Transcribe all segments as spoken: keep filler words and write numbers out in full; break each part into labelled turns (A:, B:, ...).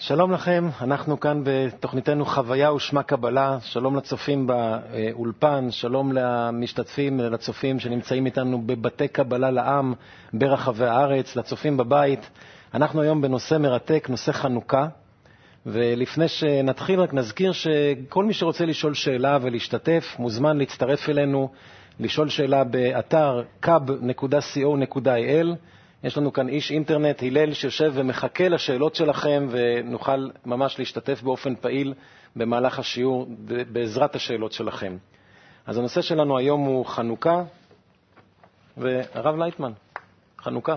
A: שלום לכם, אנחנו כאן בתוכניתנו חוויה ושמה קבלה. שלום לצופים באולפן, שלום למשתתפים, לצופים שנמצאים איתנו בבתי קבלה לעם ברחבי הארץ, לצופים בבית. אנחנו היום בנושא מרתק, נושא חנוכה, ולפני שנתחיל רק נזכיר שכל מי שרוצה לשאול שאלה ולהשתתף מוזמן להצטרף אלינו, לשאול שאלה באתר קאב נקודה סי או נקודה איי אל. יש לנו כאן איש אינטרנט, הלל, שיושב ומחכה לשאלות שלכם, ונוכל ממש להשתתף באופן פעיל במהלך השיעור בעזרת השאלות שלכם. אז הנושא שלנו היום הוא חנוכה, והרב לייטמן, חנוכה.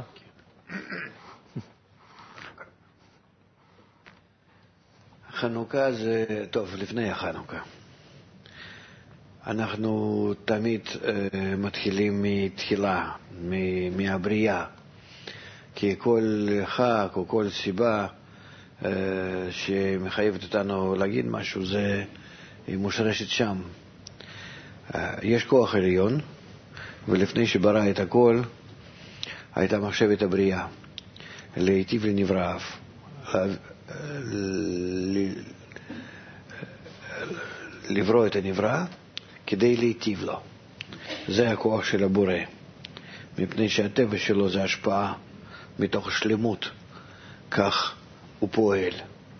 B: חנוכה זה, טוב, לפני החנוכה. אנחנו תמיד uh, מתחילים מתחילה, מהבריאה. כי כל חג או כל סיבה uh, שמחייבת אותנו להגיד משהו, זה מושרשת שם. Uh, יש כוח עליון, ולפני שברא את הכל, הייתה מחשבת הבריאה, להיטיב לנבראיו, לברוא את הנברא כדי להיטיב לו. זה הכוח של הבורא, מפני שהטבע שלו זה השפעה מתוך שלמות, כך הוא פועל.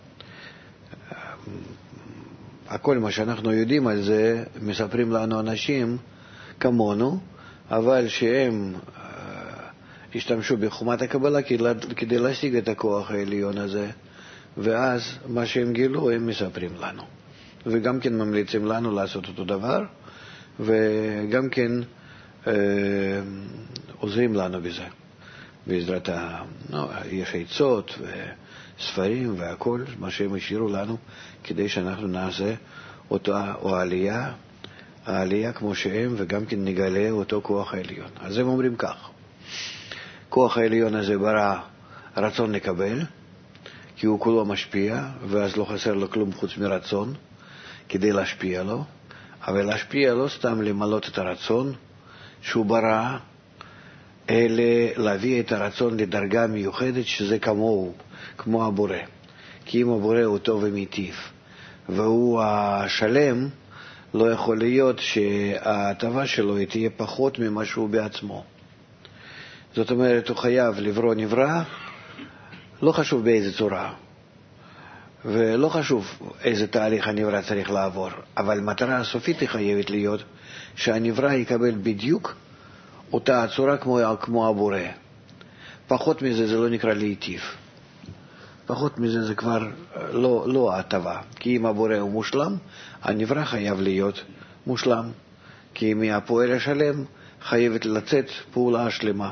B: הכל מה שאנחנו יודעים על זה מספרים לנו אנשים כמונו, אבל שהם השתמשו בחומת הקבלה כדי להשיג את הכוח העליון הזה, ואז מה שהם גילו הם מספרים לנו, וגם כן ממליצים לנו לעשות אותו דבר, וגם כן אה, עוזרים לנו בזה. בעזרת ה... לא, יש עצות וספרים והכל, מה שהם השאירו לנו, כדי שאנחנו נעשה אותה או העלייה, העלייה כמו שהם, וגם כן נגלה אותו כוח העליון. אז הם אומרים כך, כוח העליון הזה ברא רצון לקבל, כי הוא כולו משפיע, ואז לא חסר לו כלום חוץ מרצון, כדי להשפיע לו, אבל להשפיע לא סתם למלות את הרצון שהוא ברא, אלא להביא את הרצון לדרגה מיוחדת שזה כמוהו, כמו הבורא. כי אם הבורא הוא טוב ומיטיב, והוא השלם, לא יכול להיות שההטבה שלו תהיה פחות ממה שהוא בעצמו. זאת אומרת, הוא חייב לברוא נברא, לא חשוב באיזה צורה, ולא חשוב איזה תהליך הנברא צריך לעבור, אבל מטרה הסופית היא חייבת להיות שהנברא יקבל בדיוק אותה הצורה כמו, כמו הבורא. פחות מזה זה לא נקרא להיטיב. פחות מזה זה כבר לא, לא הטבה. כי אם הבורא הוא מושלם, הנברא חייב להיות מושלם. כי מהפועל השלם חייבת לצאת פעולה שלמה.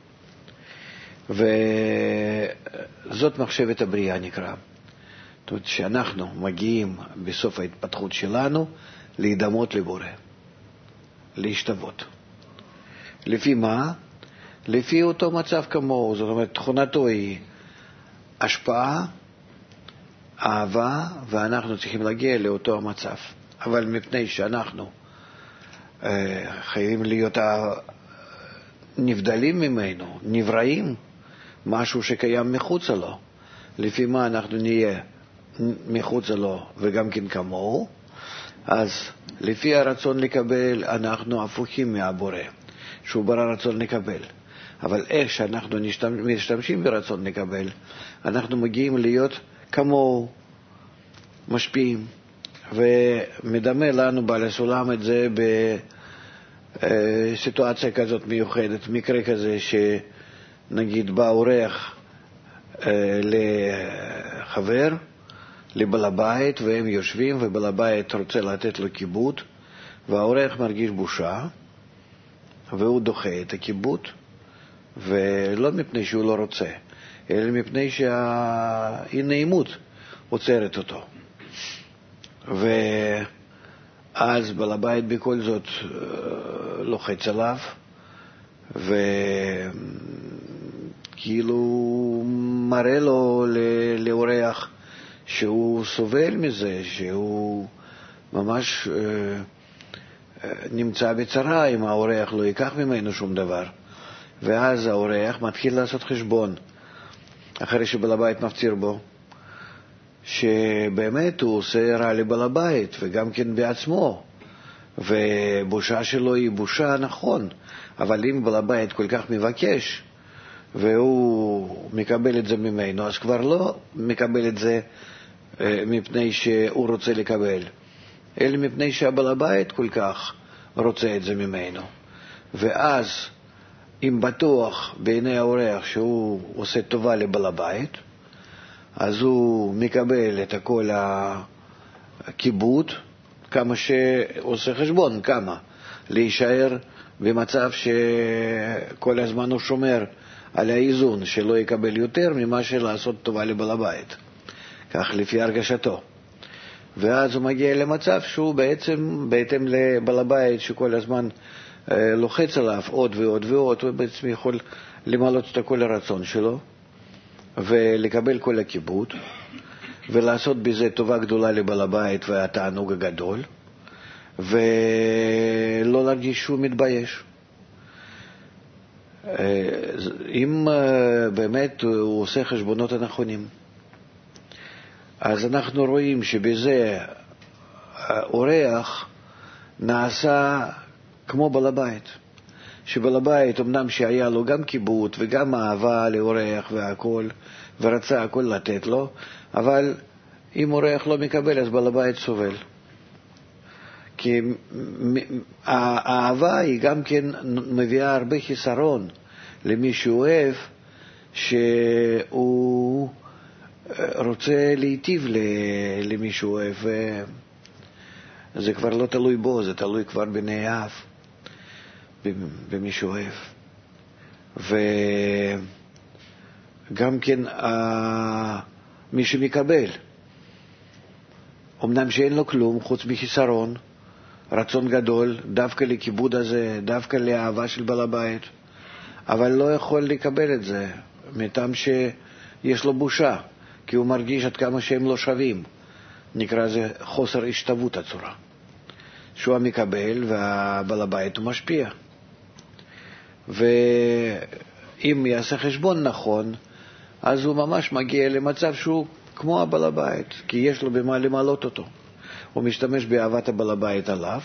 B: וזאת מחשבת הבריאה נקרא. זאת אומרת שאנחנו מגיעים בסוף ההתפתחות שלנו להידמות לבורא, להשתוות. לפי מה? לפי אותו מצב כמוהו. זאת אומרת, תכונתו היא השפעה, אהבה, ואנחנו צריכים להגיע לאותו המצב. אבל מפני שאנחנו אה, חייבים להיות נבדלים ממנו, נבראים, משהו שקיים מחוץ לו, לפי מה אנחנו נהיה מחוץ לו וגם כן כמוהו, אז לפי הרצון לקבל אנחנו הפוכים מהבורא, שהוא ברא רצון לקבל. אבל איך שאנחנו משתמשים ברצון לקבל, אנחנו מגיעים להיות כמוהו, משפיעים. ומדמה לנו בעל הסולם את זה בסיטואציה כזאת מיוחדת, מקרה כזה שנגיד בא אורח לחבר, לבעל הבית, והם יושבים, ובעל הבית רוצה לתת לו כיבוד, והאורח מרגיש בושה, והוא דוחה את הכיבוד, ולא מפני שהוא לא רוצה, אלא מפני שהאי-נעימות עוצרת אותו. ואז בעל הבית בכל זאת לוחץ עליו, וכאילו מראה לו לאורח שהוא סובל מזה, שהוא ממש אה, אה, נמצא בצרה אם האורח לא ייקח ממנו שום דבר. ואז האורח מתחיל לעשות חשבון, אחרי שבעל הבית מפציר בו, שבאמת הוא עושה רע לבעל הבית, וגם כן בעצמו, ובושה שלו היא בושה, נכון, אבל אם בעל הבית כל כך מבקש, והוא מקבל את זה ממנו, אז כבר לא מקבל את זה מפני שהוא רוצה לקבל, אלא מפני שהבעל הבית כל כך רוצה את זה ממנו. ואז אם בטוח בעיני האורח שהוא עושה טובה לבעל הבית, אז הוא מקבל את כל הכיבוד, כמה שעושה חשבון, כמה להישאר במצב שכל הזמן הוא שומר על האיזון, שלא יקבל יותר ממה שלעשות טובה לבעל הבית, כך לפי הרגשתו. ואז הוא מגיע למצב שהוא בעצם בהתאם לבעל הבית שכל הזמן אה, לוחץ עליו עוד ועוד ועוד, הוא בעצם יכול למלות את כל הרצון שלו ולקבל כל הכיבוד ולעשות בזה טובה גדולה לבעל הבית והתענוג הגדול, ולא להרגיש שהוא מתבייש. אם באמת הוא עושה חשבונות הנכונים, אז אנחנו רואים שבזה האורח נעשה כמו בעל הבית, שבעל הבית אמנם שהיה לו גם כיבוד וגם אהבה לאורח והכל, ורצה הכל לתת לו, אבל אם אורח לא מקבל אז בעל הבית סובל. כי האהבה היא גם כן מביאה הרבה חיסרון למי שאוהב, שהוא רוצה להיטיב למי שאוהב, זה כבר לא תלוי בו, זה תלוי כבר בני אהב, במי שאוהב. וגם כן מי שמקבל, אמנם שאין לו כלום חוץ מחיסרון, רצון גדול דווקא לכיבוד הזה, דווקא לאהבה של בעל הבית, אבל לא יכול לקבל את זה מטעם שיש לו בושה, כי הוא מרגיש עד כמה שהם לא שווים. נקרא זה חוסר השתוות הצורה, שהוא מקבל והבעל הבית הוא משפיע. ואם יעשה חשבון נכון, אז הוא ממש מגיע למצב שהוא כמו הבעל הבית, כי יש לו במה למלות אותו. הוא משתמש באהבת הבעל הבית עליו,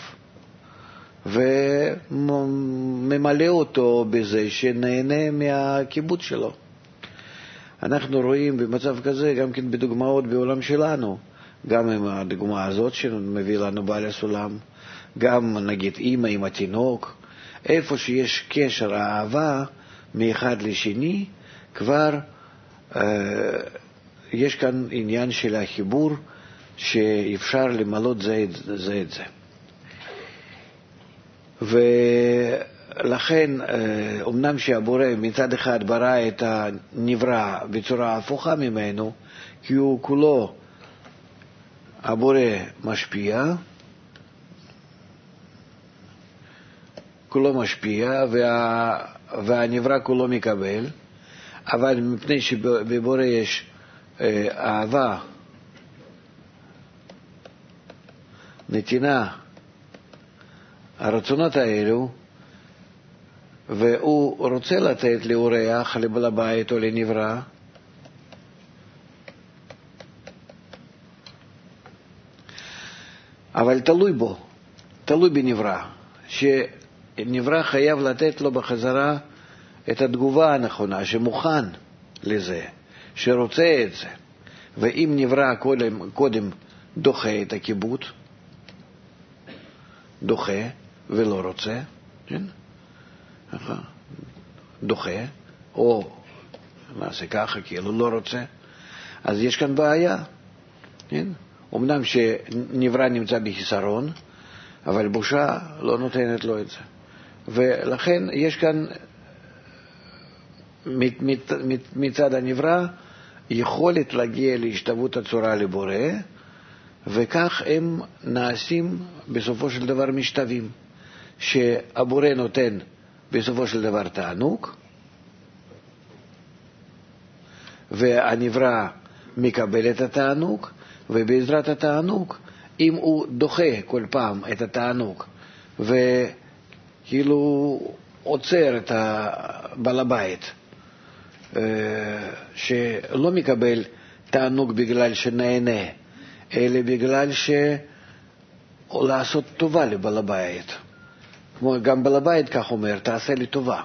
B: וממלא אותו בזה שנהנה מהכיבוד שלו. אנחנו רואים במצב כזה גם כן בדוגמאות בעולם שלנו, גם עם הדוגמה הזאת שמביא לנו בעל הסולם, גם נגיד אמא עם התינוק, איפה שיש קשר אהבה מאחד לשני, כבר אה, יש כאן עניין של החיבור שאפשר למלות זה, זה את זה. ולכן אמנם שהבורא מצד אחד ברא את הנברא בצורה הפוכה ממנו, כי הוא כולו הבורא משפיע, כולו משפיע וה, והנברא כולו מקבל, אבל מפני שבבורא יש אהבה, נתינה, הרצונות האלו, והוא רוצה לתת לאורח, לבעל הבית או לנברא, אבל תלוי בו, תלוי בנברא, שנברא חייב לתת לו בחזרה את התגובה הנכונה, שמוכן לזה, שרוצה את זה. ואם נברא קודם, קודם דוחה את הכיבוד, דוחה ולא רוצה, כן? דוחה, או נעשה ככה כאילו לא רוצה, אז יש כאן בעיה, כן? אמנם שנברא נמצא בחיסרון, אבל בושה לא נותנת לו את זה. ולכן יש כאן מצד הנברא יכולת להגיע להשתוות הצורה לבורא, וכך הם נעשים בסופו של דבר משתווים, שהבורא נותן בסופו של דבר תענוג, והנברא מקבל את התענוג, ובעזרת התענוג, אם הוא דוחה כל פעם את התענוג, וכאילו עוצר את בעל הבית, שלא מקבל תענוג בגלל שנהנה, אלא בגלל ש... או לעשות טובה לבעל הבית. כמו גם בעל הבית כך אומר, תעשה לי טובה.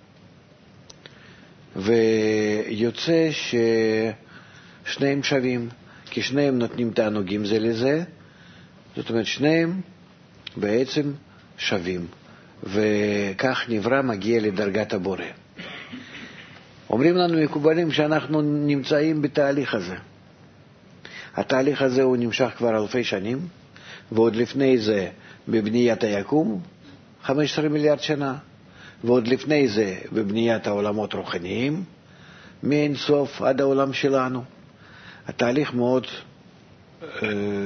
B: ויוצא ששניהם שווים, כי שניהם נותנים תענוגים זה לזה, זאת אומרת שניהם בעצם שווים, וכך נברא מגיע לדרגת הבורא. אומרים לנו מקובלים שאנחנו נמצאים בתהליך הזה. התהליך הזה הוא נמשך כבר אלפי שנים, ועוד לפני זה בבניית היקום חמישה עשר מיליארד שנה, ועוד לפני זה בבניית העולמות רוחניים מאין סוף עד העולם שלנו. התהליך מאוד אה,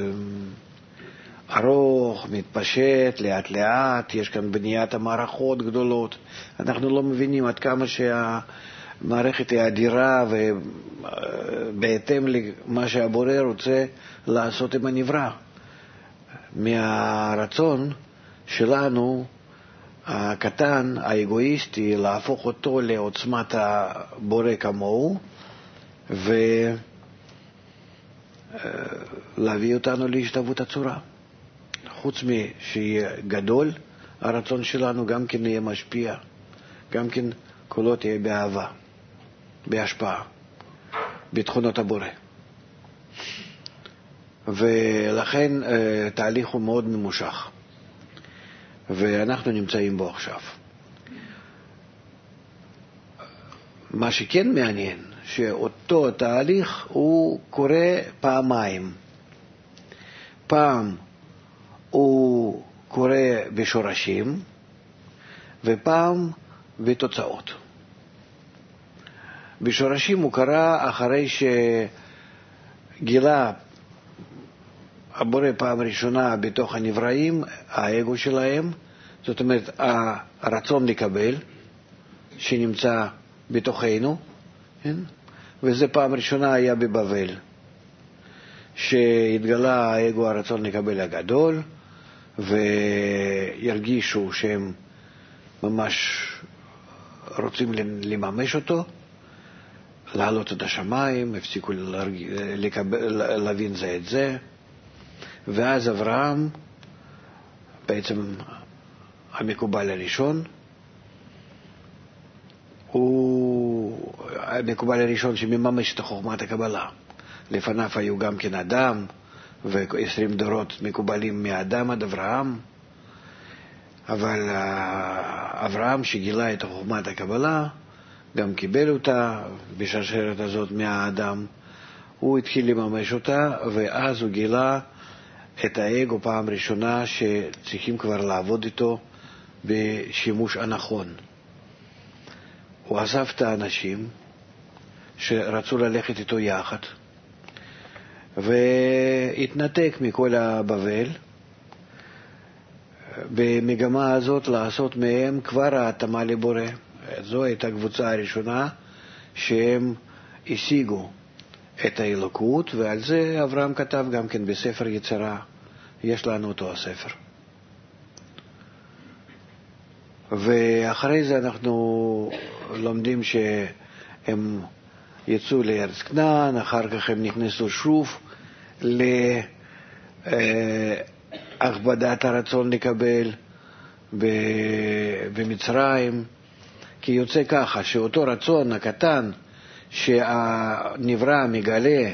B: ארוך, מתפשט לאט לאט, יש כאן בניית המערכות גדולות, אנחנו לא מבינים עד כמה שהמערכת היא אדירה, ובהתאם למה שהבורא רוצה לעשות עם הנברא. מהרצון שלנו הקטן, האגואיסטי, להפוך אותו לעוצמת הבורא כמוהו, ולהביא אותנו להשתוות הצורה. חוץ משיהיה גדול, הרצון שלנו גם כן יהיה משפיע, גם כן כולו תהיה באהבה, בהשפעה, בתכונות הבורא. ולכן תהליך הוא מאוד ממושך, ואנחנו נמצאים בו עכשיו. מה שכן מעניין, שאותו תהליך הוא קורה פעמיים. פעם הוא קורה בשורשים, ופעם בתוצאות. בשורשים הוא קרה אחרי שגילה הבורא פעם ראשונה בתוך הנבראים, האגו שלהם, זאת אומרת הרצון לקבל שנמצא בתוכנו, כן? וזה פעם ראשונה היה בבבל, שהתגלה האגו, הרצון לקבל הגדול, וירגישו שהם ממש רוצים לממש אותו, לעלות את השמיים, הפסיקו לקבל, להבין זה את זה. ואז אברהם, בעצם המקובל הראשון, הוא המקובל הראשון שמממש את חוכמת הקבלה. לפניו היו גם כן אדם, ו-עשרים דורות מקובלים מאדם עד אברהם, אבל אברהם שגילה את חוכמת הקבלה, גם קיבל אותה בשרשרת הזאת מהאדם, הוא התחיל לממש אותה, ואז הוא גילה את האגו פעם ראשונה שצריכים כבר לעבוד איתו בשימוש הנכון. הוא אסף את האנשים שרצו ללכת איתו יחד, והתנתק מכל הבבל, במגמה הזאת לעשות מהם כבר ההתאמה לבורא. זו הייתה קבוצה הראשונה שהם השיגו את האלוקות, ועל זה אברהם כתב גם כן בספר יצירה, יש לנו אותו הספר. ואחרי זה אנחנו לומדים שהם יצאו לארץ כנען, אחר כך הם נכנסו שוב להכבדת הרצון לקבל במצרים, כי יוצא ככה שאותו רצון הקטן שהנברא מגלה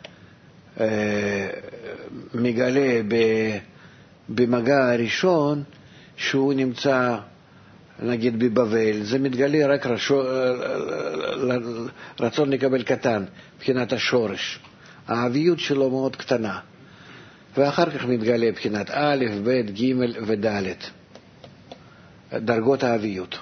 B: מגלה במגע הראשון, שהוא נמצא נגיד בבבל, זה מתגלה רק רצון לקבל קטן, מבחינת השורש, האביות שלו מאוד קטנה, ואחר כך מתגלה מבחינת א', ב', ג' וד', דרגות האביות.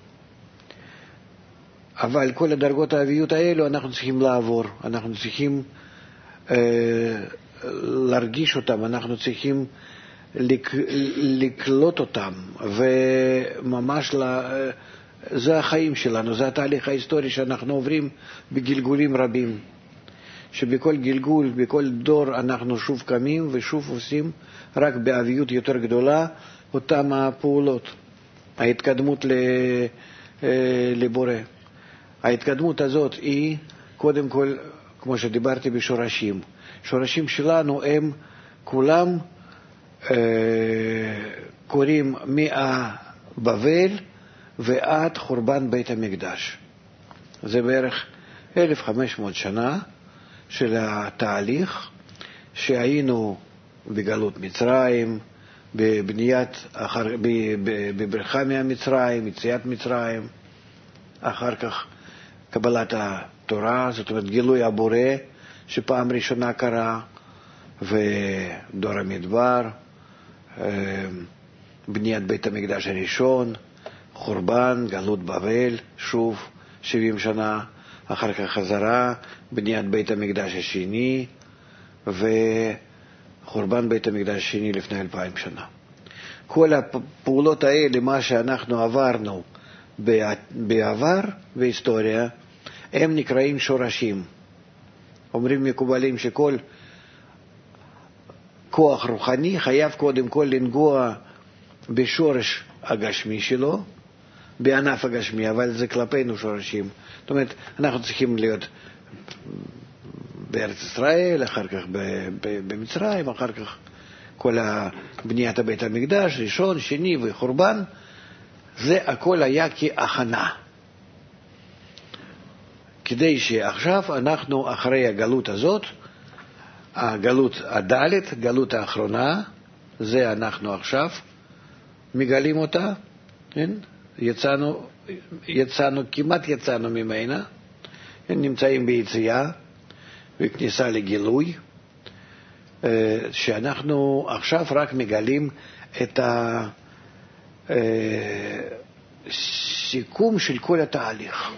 B: אבל כל הדרגות האביות האלו אנחנו צריכים לעבור, אנחנו צריכים אה, להרגיש אותם, אנחנו צריכים לק, לקלוט אותם, וממש לה, זה החיים שלנו, זה התהליך ההיסטורי שאנחנו עוברים בגלגולים רבים, שבכל גלגול, בכל דור אנחנו שוב קמים ושוב עושים רק באביות יותר גדולה אותם הפעולות, ההתקדמות לבורא. ההתקדמות הזאת היא קודם כל כמו שדיברתי בשורשים. שורשים שלנו הם כולם אה, קוראים מהבבל ועד חורבן בית המקדש. זה בערך אלף וחמש מאות שנה של התהליך שהיינו בגלות מצרים, בבניית, אחר, בברכה מהמצרים, יציאת מצרים, אחר כך קבלת התורה, זאת אומרת גילוי הבורא שפעם ראשונה קרה, ודור המדבר, בניית בית המקדש הראשון, חורבן, גלות בבל, שוב שבעים שנה, אחר כך חזרה, בניית בית המקדש השני, וחורבן בית המקדש השני לפני אלפיים שנה. כל הפעולות האלה, מה שאנחנו עברנו בעבר בהיסטוריה, הם נקראים שורשים. אומרים מקובלים שכל כוח רוחני חייב קודם כל לנגוע בשורש הגשמי שלו, בענף הגשמי, אבל זה כלפינו שורשים. זאת אומרת, אנחנו צריכים להיות בארץ ישראל, אחר כך במצרים, אחר כך כל בניית בית המקדש, ראשון, שני וחורבן, זה הכל היה כהכנה. כדי שעכשיו אנחנו אחרי הגלות הזאת, הגלות הדלת, גלות האחרונה, זה אנחנו עכשיו מגלים אותה, כן? יצאנו, יצאנו, כמעט יצאנו ממנה, נמצאים ביציאה, בכניסה לגילוי, שאנחנו עכשיו רק מגלים את הסיכום של כל התהליך.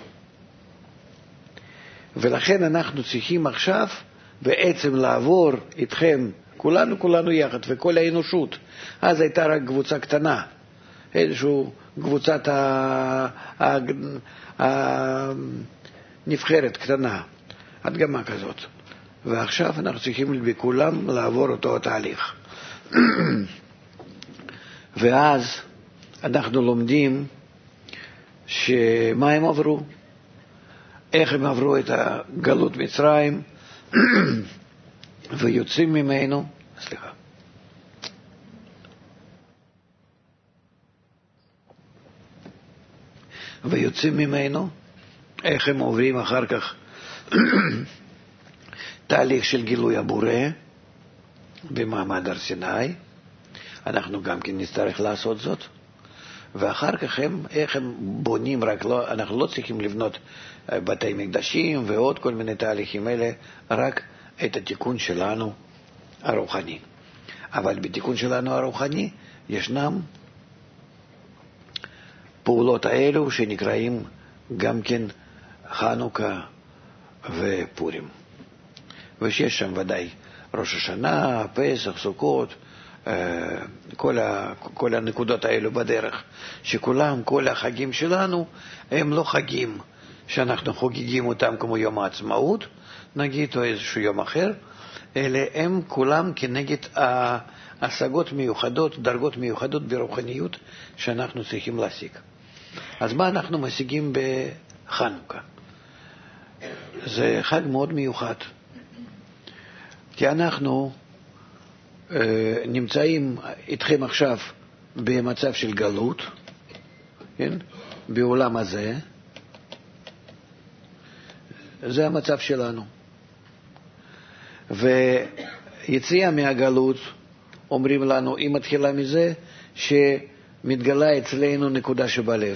B: ולכן אנחנו צריכים עכשיו בעצם לעבור איתכם, כולנו, כולנו יחד, וכל האנושות. אז הייתה רק קבוצה קטנה, איזושהי קבוצת הנבחרת קטנה, הדגמה כזאת. ועכשיו אנחנו צריכים בכולם לעבור אותו התהליך. ואז אנחנו לומדים שמה הם עברו, איך הם עברו את הגלות מצרים, ויוצאים ממנו, סליחה, ויוצאים ממנו, איך הם עוברים אחר כך תהליך של גילוי הבורא במעמד הר סיני. אנחנו גם כן נצטרך לעשות זאת. ואחר כך הם, איך הם בונים, רק לא, אנחנו לא צריכים לבנות בתי מקדשים ועוד כל מיני תהליכים אלה, רק את התיקון שלנו הרוחני. אבל בתיקון שלנו הרוחני ישנם פעולות האלו שנקראים גם כן חנוכה ופורים. ושיש שם ודאי ראש השנה, פסח, סוכות, כל, ה, כל הנקודות האלו בדרך, שכולם, כל החגים שלנו, הם לא חגים שאנחנו חוגגים אותם כמו יום העצמאות, נגיד, או איזשהו יום אחר, אלא הם כולם כנגד השגות מיוחדות, דרגות מיוחדות ברוחניות שאנחנו צריכים להשיג. אז מה אנחנו משיגים בחנוכה? זה חג מאוד מיוחד, כי אנחנו נמצאים איתכם עכשיו במצב של גלות, כן? בעולם הזה, זה המצב שלנו. ויציאה מהגלות, אומרים לנו, היא מתחילה מזה שמתגלה אצלנו נקודה שבלב.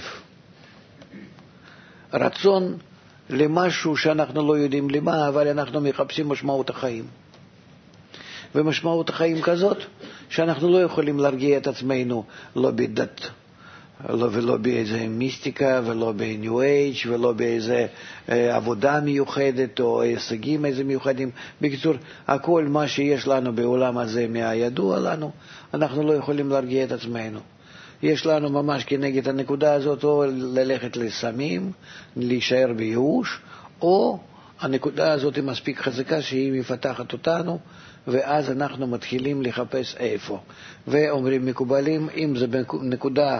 B: רצון למשהו שאנחנו לא יודעים למה, אבל אנחנו מחפשים משמעות החיים. ומשמעות החיים כזאת, שאנחנו לא יכולים להרגיע את עצמנו, לא בדת, לא, ולא באיזה מיסטיקה, ולא בניו אייג', ולא באיזה אה, עבודה מיוחדת, או הישגים איזה מיוחדים. בקיצור, הכל מה שיש לנו בעולם הזה מהידוע לנו, אנחנו לא יכולים להרגיע את עצמנו. יש לנו ממש כנגד הנקודה הזאת, או ללכת לסמים, להישאר בייאוש, או הנקודה הזאת היא מספיק חזקה שהיא מפתחת אותנו, ואז אנחנו מתחילים לחפש איפה. ואומרים מקובלים, אם זה בנקודה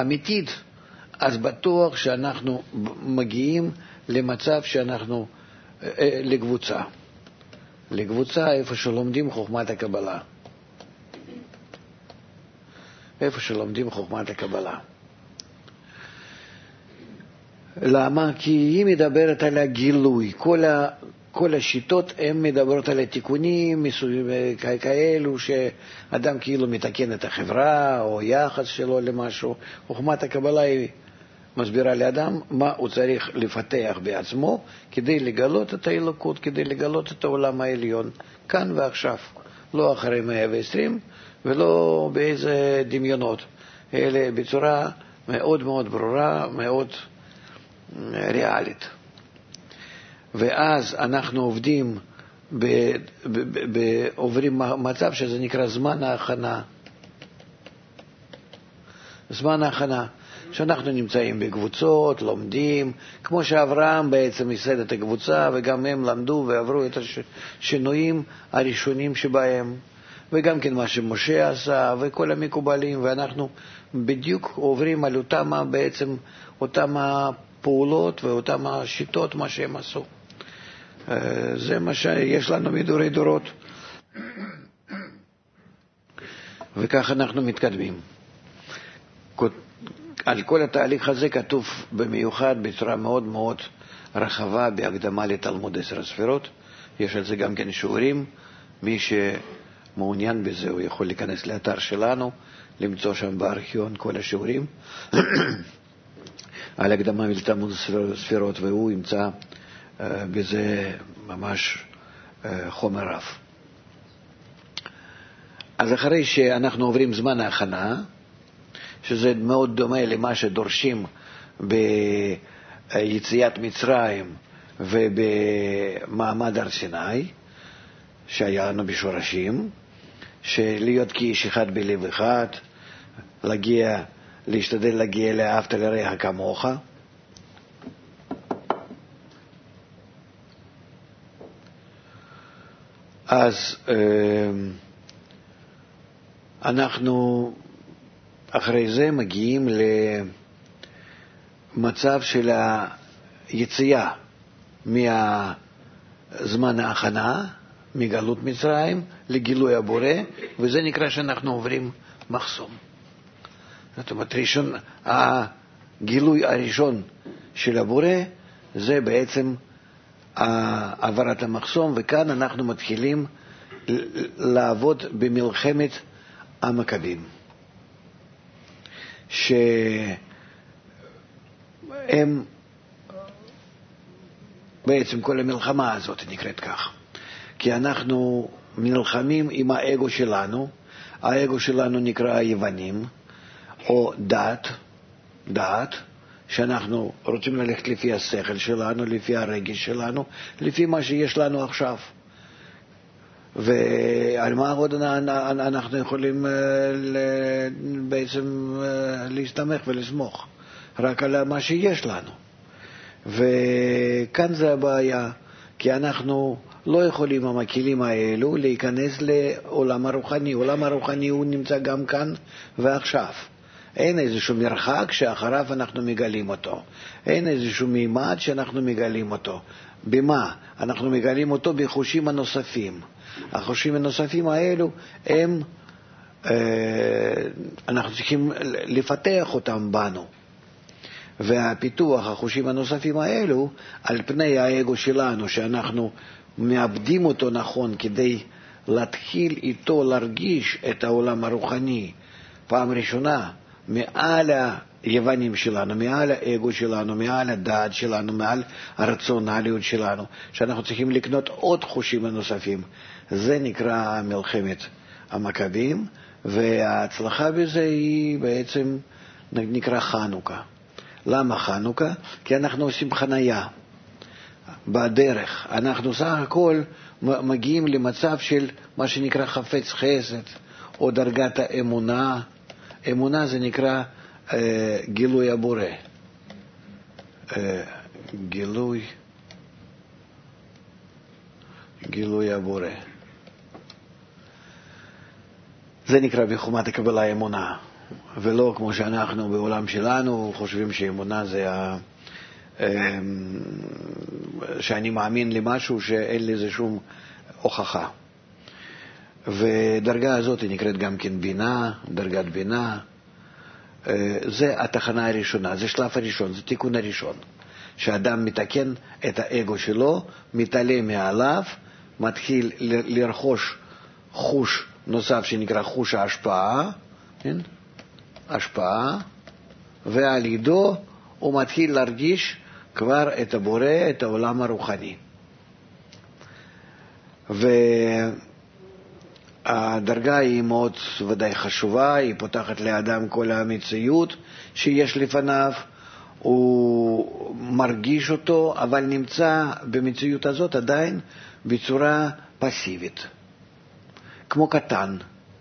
B: אמיתית, אז בטוח שאנחנו מגיעים למצב שאנחנו לקבוצה. לקבוצה איפה שלומדים חוכמת הקבלה. איפה שלומדים חוכמת הקבלה. למה? כי היא מדברת על הגילוי. כל, ה, כל השיטות הן מדברות על התיקונים כאלו שאדם כאילו מתקן את החברה או יחס שלו למשהו. חוכמת הקבלה היא מסבירה לאדם מה הוא צריך לפתח בעצמו כדי לגלות את האלוקות, כדי לגלות את העולם העליון, כאן ועכשיו. לא אחרי מאה ועשרים ולא באיזה דמיונות, אלא בצורה מאוד מאוד ברורה, מאוד ריאלית. ואז אנחנו עובדים, ב, ב, ב, ב, עוברים מצב שזה נקרא זמן ההכנה. זמן ההכנה, שאנחנו נמצאים בקבוצות, לומדים, כמו שאברהם בעצם ייסד את הקבוצה, וגם הם למדו ועברו את השינויים הראשונים שבהם, וגם כן מה שמשה עשה, וכל המקובלים, ואנחנו בדיוק עוברים על אותם בעצם, אותם הפעולות ואותם השיטות, מה שהם עשו. זה מה שיש לנו מדורי דורות. וכך אנחנו מתקדמים. על כל התהליך הזה כתוב במיוחד בצורה מאוד מאוד רחבה בהקדמה לתלמוד עשר הספירות. יש על זה גם כן שיעורים. מי שמעוניין בזה הוא יכול להיכנס לאתר שלנו, למצוא שם בארכיון כל השיעורים על הקדמה לתלמוד הספירות, והוא ימצא uh, בזה ממש uh, חומר רב. אז אחרי שאנחנו עוברים זמן ההכנה, שזה מאוד דומה למה שדורשים ביציאת מצרים ובמעמד הר סיני, שהיה לנו בשורשים, שלהיות כאיש אחד בלב אחד, להגיע, להשתדל להגיע לאהבת לרעך כמוך. אז אנחנו אחרי זה מגיעים למצב של היציאה מהזמן ההכנה, מגלות מצרים לגילוי הבורא, וזה נקרא שאנחנו עוברים מחסום. זאת אומרת, ראשון, הגילוי הראשון של הבורא זה בעצם העברת המחסום, וכאן אנחנו מתחילים לעבוד במלחמת המכבים, שהם בעצם כל המלחמה הזאת נקראת כך, כי אנחנו נלחמים עם האגו שלנו. האגו שלנו נקרא היוונים, או דת, דת, שאנחנו רוצים ללכת לפי השכל שלנו, לפי הרגש שלנו, לפי מה שיש לנו עכשיו. ועל מה עוד אנחנו יכולים בעצם להסתמך ולסמוך? רק על מה שיש לנו. וכאן זה הבעיה, כי אנחנו לא יכולים עם הכלים האלו להיכנס לעולם הרוחני. עולם הרוחני הוא נמצא גם כאן ועכשיו. אין איזשהו מרחק שאחריו אנחנו מגלים אותו. אין איזשהו מימד שאנחנו מגלים אותו. במה? אנחנו מגלים אותו בחושים הנוספים. החושים הנוספים האלו הם, אנחנו צריכים לפתח אותם בנו. והפיתוח החושים הנוספים האלו על פני האגו שלנו, שאנחנו מאבדים אותו נכון כדי להתחיל איתו להרגיש את העולם הרוחני פעם ראשונה מעל היוונים שלנו, מעל האגו שלנו, מעל הדעת שלנו, מעל הרציונליות שלנו, שאנחנו צריכים לקנות עוד חושים הנוספים. זה נקרא מלחמת המכבים, וההצלחה בזה היא בעצם נקרא חנוכה. למה חנוכה? כי אנחנו עושים חנייה בדרך. אנחנו סך הכל מגיעים למצב של מה שנקרא חפץ חסד, או דרגת האמונה. אמונה זה נקרא אה, גילוי הבורא. אה, גילוי, גילוי הבורא. זה נקרא בחומת הקבלה אמונה. ולא כמו שאנחנו בעולם שלנו חושבים שאמונה זה שאני מאמין למשהו שאין לזה שום הוכחה. ודרגה הזאת היא נקראת גם כן בינה, דרגת בינה. זה התחנה הראשונה, זה שלב הראשון, זה תיקון הראשון. שאדם מתקן את האגו שלו, מתעלה מעליו, מתחיל לרכוש חוש נוסף שנקרא חוש ההשפעה, כן? השפעה, ועל ידו הוא מתחיל להרגיש כבר את הבורא, את העולם הרוחני. והדרגה היא מאוד ודאי חשובה, היא פותחת לאדם כל המציאות שיש לפניו, הוא מרגיש אותו, אבל נמצא במציאות הזאת עדיין בצורה פסיבית, כמו קטן,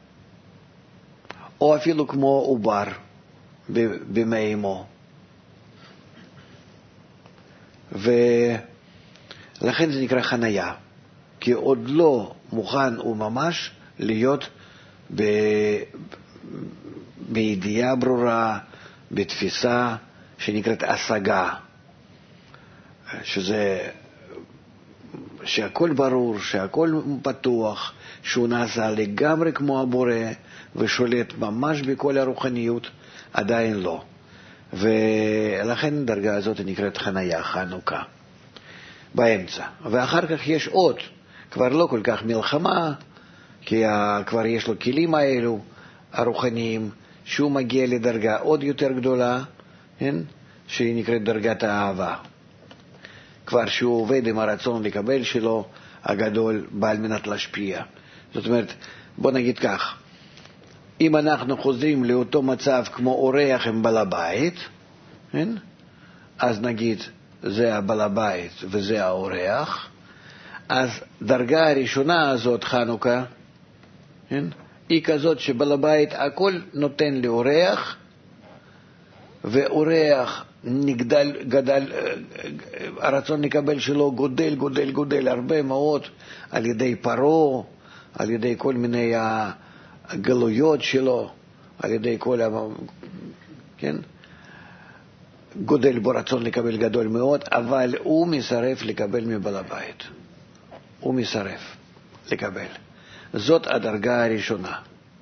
B: או אפילו כמו עובר במי אמו. ולכן זה נקרא חנייה, כי עוד לא מוכן הוא ממש להיות ב... בידיעה ברורה, בתפיסה שנקראת השגה, שזה שהכל ברור, שהכל פתוח, שהוא נעשה לגמרי כמו הבורא ושולט ממש בכל הרוחניות, עדיין לא. ולכן דרגה הזאת נקראת חנייה, חנוכה, באמצע. ואחר כך יש עוד, כבר לא כל כך מלחמה, כי כבר יש לו כלים האלו הרוחניים, שהוא מגיע לדרגה עוד יותר גדולה, כן? שהיא נקראת דרגת האהבה. כבר שהוא עובד עם הרצון לקבל שלו הגדול בעל מנת להשפיע. זאת אומרת, בוא נגיד כך, אם אנחנו חוזרים לאותו מצב כמו אורח עם בעל הבית, כן? אז נגיד זה הבעל הבית וזה האורח, אז דרגה הראשונה הזאת, חנוכה, כן? היא כזאת שבעל הבית הכל נותן לאורח, ואורח נגדל, גדל, הרצון לקבל שלו גודל, גודל, גודל, הרבה מאוד, על ידי פרו, על ידי כל מיני הגלויות שלו, על ידי כל ה... כן? גודל בו רצון לקבל גדול מאוד, אבל הוא מסרב לקבל מבעל הבית. הוא מסרב לקבל. זאת הדרגה הראשונה.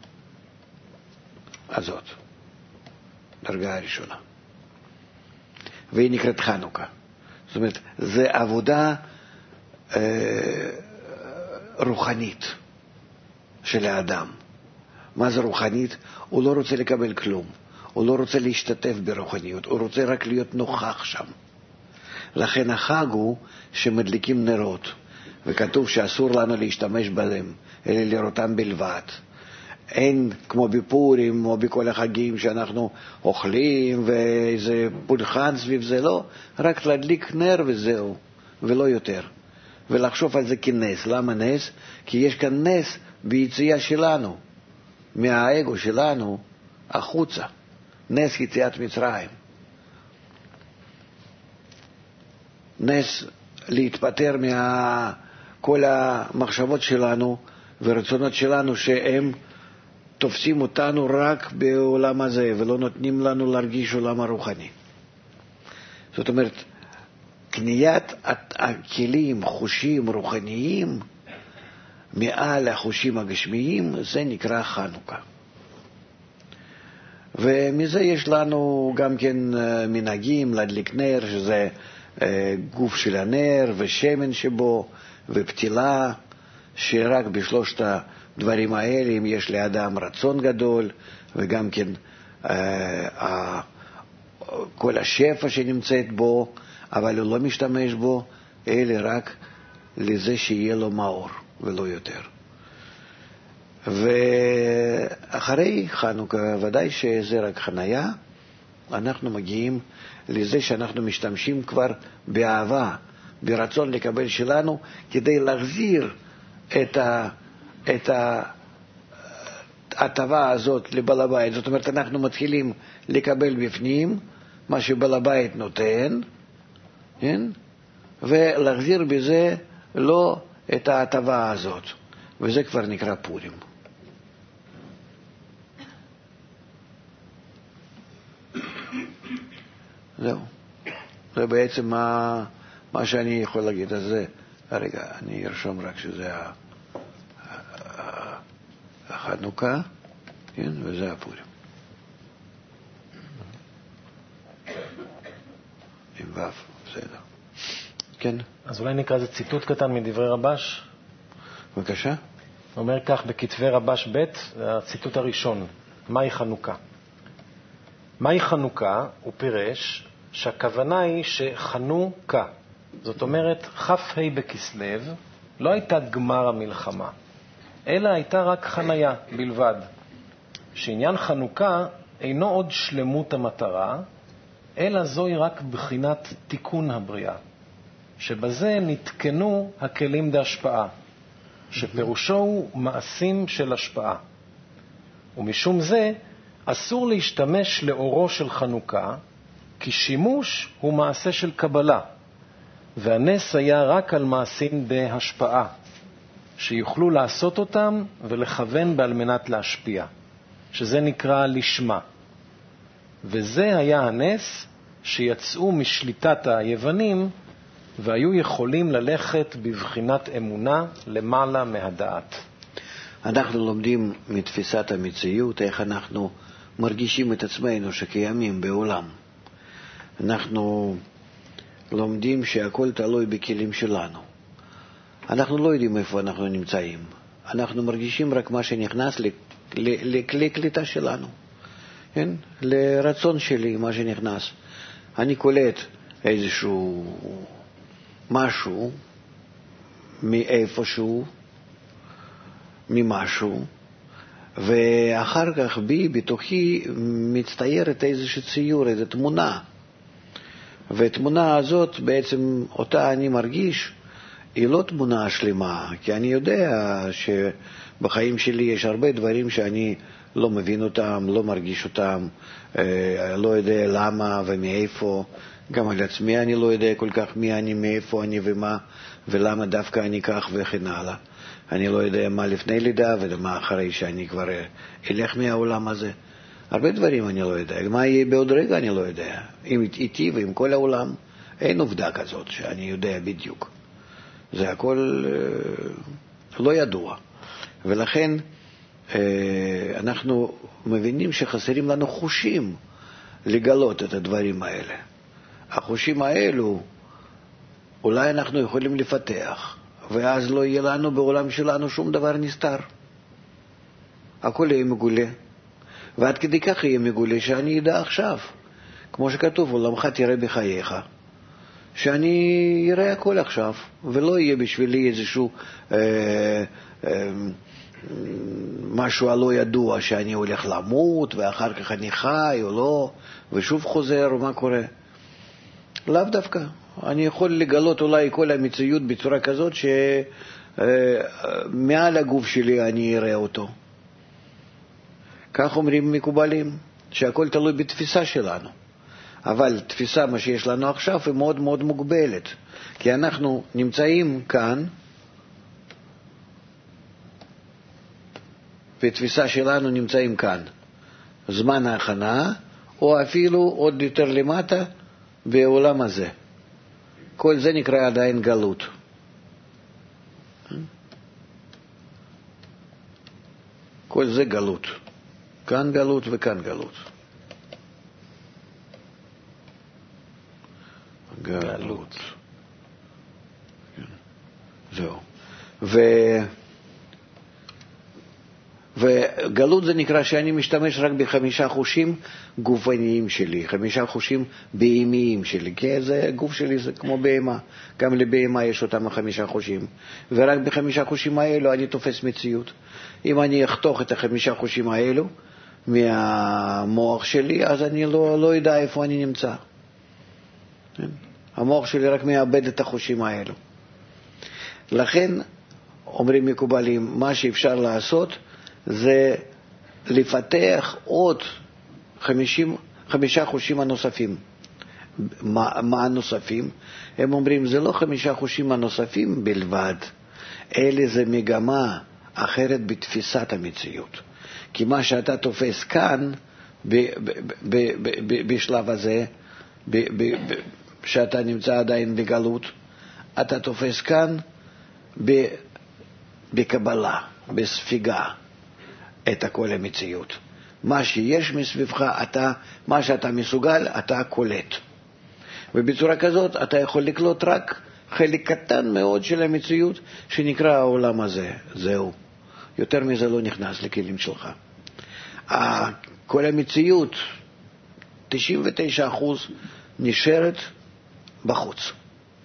B: הזאת. דרגה הראשונה. והיא נקראת חנוכה. זאת אומרת, זה עבודה אה, רוחנית של האדם. מה זה רוחנית? הוא לא רוצה לקבל כלום. הוא לא רוצה להשתתף ברוחניות. הוא רוצה רק להיות נוכח שם. לכן החג הוא שמדליקים נרות. וכתוב שאסור לנו להשתמש בהם, אלא לראותם בלבד. אין כמו בפורים או בכל החגים שאנחנו אוכלים ואיזה פולחן סביב זה, לא, רק להדליק נר וזהו, ולא יותר. ולחשוב על זה כנס. למה נס? כי יש כאן נס ביציאה שלנו, מהאגו שלנו החוצה. נס יציאת מצרים. נס להתפטר מכל המחשבות שלנו ורצונות שלנו שהם תופסים אותנו רק בעולם הזה ולא נותנים לנו להרגיש עולם הרוחני. זאת אומרת, קניית הכלים, חושים רוחניים מעל החושים הגשמיים, זה נקרא חנוכה. ומזה יש לנו גם כן מנהגים להדליק נר, שזה גוף של הנר ושמן שבו ופתילה, שרק בשלושת הדברים האלה, אם יש לאדם רצון גדול וגם כן אה, כל השפע שנמצאת בו, אבל הוא לא משתמש בו, אלא רק לזה שיהיה לו מאור ולא יותר. ואחרי חנוכה, ודאי שזה רק חנייה, אנחנו מגיעים לזה שאנחנו משתמשים כבר באהבה, ברצון לקבל שלנו, כדי להחזיר את ה... את ההטבה הזאת לבעל הבית. זאת אומרת, אנחנו מתחילים לקבל בפנים מה שבעל הבית נותן, כן? ולהחזיר בזה לא את ההטבה הזאת. וזה כבר נקרא פורים. זהו. זה בעצם מה שאני יכול להגיד על זה, רגע, אני ארשום רק שזה החנוכה, כן, וזה הפורים. עם ו', בסדר. כן?
A: אז אולי נקרא זה ציטוט קטן מדברי רבש.
B: בבקשה.
A: אומר כך בכתבי רבש ב', הציטוט הראשון, מהי חנוכה? מהי חנוכה? הוא פירש שהכוונה היא שחנוכה, זאת אומרת כ"ה בכסלו, לא הייתה גמר המלחמה, אלא הייתה רק חנייה בלבד. שעניין חנוכה אינו עוד שלמות המטרה, אלא זוהי רק בחינת תיקון הבריאה, שבזה נתקנו הכלים בהשפעה, שפירושו הוא מעשים של השפעה. ומשום זה אסור להשתמש לאורו של חנוכה, כי שימוש הוא מעשה של קבלה, והנס היה רק על מעשים בהשפעה, שיוכלו לעשות אותם ולכוון בעל מנת להשפיע, שזה נקרא לשמה. וזה היה הנס שיצאו משליטת היוונים והיו יכולים ללכת בבחינת אמונה למעלה מהדעת.
B: אנחנו לומדים מתפיסת המציאות איך אנחנו מרגישים את עצמנו שקיימים בעולם. אנחנו לומדים שהכל תלוי בכלים שלנו. אנחנו לא יודעים איפה אנחנו נמצאים. אנחנו מרגישים רק מה שנכנס לכלי קליטה שלנו. כן? לרצון שלי, מה שנכנס. אני קולט איזשהו משהו מאיפשהו, ממשהו, ואחר כך בי, בתוכי, מצטיירת איזושהי ציור, איזו תמונה. והתמונה הזאת, בעצם אותה אני מרגיש, היא לא תמונה שלמה, כי אני יודע שבחיים שלי יש הרבה דברים שאני לא מבין אותם, לא מרגיש אותם, לא יודע למה ומאיפה. גם על עצמי אני לא יודע כל כך מי אני, מאיפה אני ומה, ולמה דווקא אני כך וכן הלאה. אני לא יודע מה לפני לידה ומה אחרי שאני כבר אלך מהעולם הזה. הרבה דברים אני לא יודע. מה יהיה בעוד רגע אני לא יודע. עם איתי ועם כל העולם, אין עובדה כזאת שאני יודע בדיוק. זה הכל לא ידוע. ולכן אנחנו מבינים שחסרים לנו חושים לגלות את הדברים האלה. החושים האלו אולי אנחנו יכולים לפתח, ואז לא יהיה לנו בעולם שלנו שום דבר נסתר. הכל יהיה מגולה. ועד כדי כך יהיה מגולה שאני ידע עכשיו, כמו שכתוב, עולמך תראה בחייך, שאני יראה הכל עכשיו, ולא יהיה בשבילי איזשהו אה, אה, משהו הלא ידוע שאני הולך למות ואחר כך אני חי או לא ושוב חוזר או מה קורה. לאו דווקא. אני יכול לגלות אולי כל המציאות בצורה כזאת שמעל הגוף שלי אני אראה אותו. כך אומרים מקובלים, שהכל תלוי בתפיסה שלנו. אבל תפיסה מה שיש לנו עכשיו היא מאוד מאוד מוגבלת, כי אנחנו נמצאים כאן בתפיסה שלנו נמצאים כאן זמן ההכנה, או אפילו עוד יותר למטה בעולם הזה. כל זה נקרא עדיין גלות. כל זה גלות. כאן גלות וכאן גלות. גלות. זהו. ו... וגלות זה נקרא שאני משתמש רק בחמישה חושים גופניים שלי, חמישה חושים בהמיים שלי, כי זה, גוף שלי זה כמו בהמה, גם לבהמה יש אותם חמישה חושים, ורק בחמישה חושים האלו אני תופס מציאות. אם אני אחתוך את החמישה חושים האלו מהמוח שלי, אז אני לא, לא יודע איפה אני נמצא. המוח שלי רק מאבד את החושים האלו. לכן אומרים מקובלים, מה שאפשר לעשות זה לפתח עוד חמישים, חמישה חושים הנוספים. מה, מה הנוספים? הם אומרים, זה לא חמישה חושים הנוספים בלבד, אלה זה מגמה אחרת בתפיסת המציאות. כי מה שאתה תופס כאן, ב, ב, ב, ב, ב, בשלב הזה, ב, ב, ב, שאתה נמצא עדיין בגלות, אתה תופס כאן בקבלה, בספיגה, את כל המציאות. מה שיש מסביבך, אתה, מה שאתה מסוגל, אתה קולט. ובצורה כזאת אתה יכול לקלוט רק חלק קטן מאוד של המציאות שנקרא העולם הזה. זהו. יותר מזה לא נכנס לכלים שלך. כל המציאות, תשעים ותשעה אחוז נשארת בחוץ.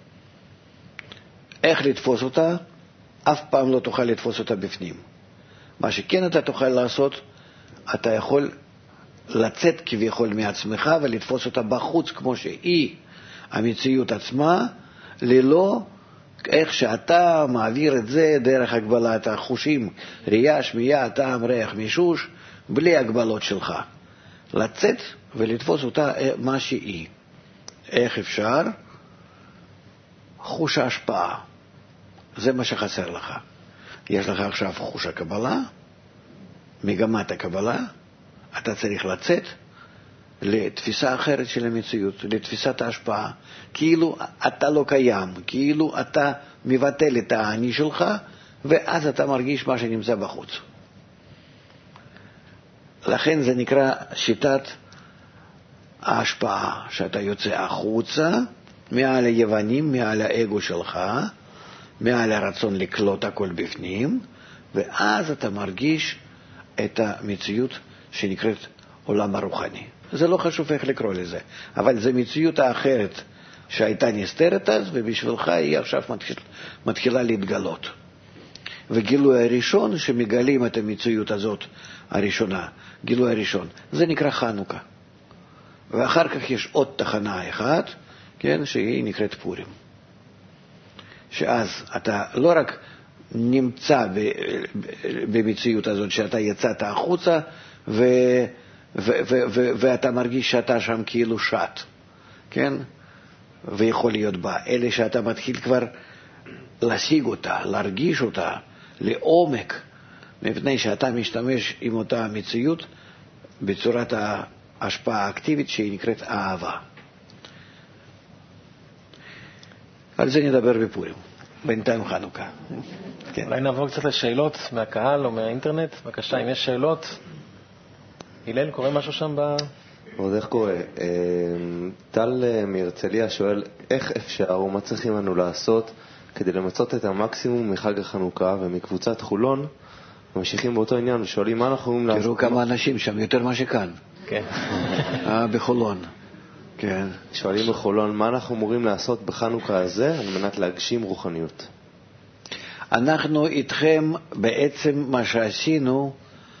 B: איך לתפוס אותה? אף פעם לא תוכל לתפוס אותה בפנים. מה שכן אתה תוכל לעשות, אתה יכול לצאת כביכול מעצמך ולתפוס אותה בחוץ כמו שהיא, המציאות עצמה, ללא איך שאתה מעביר את זה דרך הגבלת החושים, ראייה, שמיעה, טעם, ריח, מישוש, בלי הגבלות שלך. לצאת ולתפוס אותה מה שהיא. איך אפשר? חוש ההשפעה. זה מה שחסר לך. יש לך עכשיו חוש הקבלה, מגמת הקבלה, אתה צריך לצאת לתפיסה אחרת של המציאות, לתפיסת ההשפעה. כאילו אתה לא קיים, כאילו אתה מבטל את העני שלך, ואז אתה מרגיש מה שנמצא בחוץ. לכן זה נקרא שיטת ההשפעה, שאתה יוצא החוצה, מעל היוונים, מעל האגו שלך, מעל הרצון לקלוט הכל בפנים, ואז אתה מרגיש את המציאות שנקראת עולם הרוחני. זה לא חשוב איך לקרוא לזה, אבל זו מציאות האחרת שהייתה נסתרת אז, ובשבילך היא עכשיו מתחיל, מתחילה להתגלות. וגילוי הראשון שמגלים את המציאות הזאת הראשונה, גילוי הראשון, זה נקרא חנוכה. ואחר כך יש עוד תחנה אחת, כן, שהיא נקראת פורים. שאז אתה לא רק נמצא במציאות הזאת שאתה יצאת החוצה ו, ו, ו, ו, ואתה מרגיש שאתה שם כאילו שט, כן? ויכול להיות בה, אלה שאתה מתחיל כבר להשיג אותה, להרגיש אותה לעומק, מפני שאתה משתמש עם אותה מציאות בצורת ההשפעה האקטיבית שהיא נקראת אהבה. על זה נדבר בפורים, בינתיים חנוכה.
A: כן. אולי נעבור קצת לשאלות מהקהל או מהאינטרנט. בבקשה, אם יש שאלות. הלל, קורא משהו שם ב...
C: עוד איך קורא? טל מהרצליה שואל, איך אפשר ומה צריכים לנו לעשות כדי למצות את המקסימום מחג החנוכה, ומקבוצת חולון ממשיכים באותו עניין ושואלים מה אנחנו יכולים לעשות.
B: תראו כמה אנשים שם, יותר מה שכאן.
A: כן.
B: בחולון. כן.
C: שואלים בחולון, מה אנחנו אמורים לעשות בחנוכה הזה על מנת להגשים רוחניות?
B: אנחנו איתכם בעצם מה שעשינו,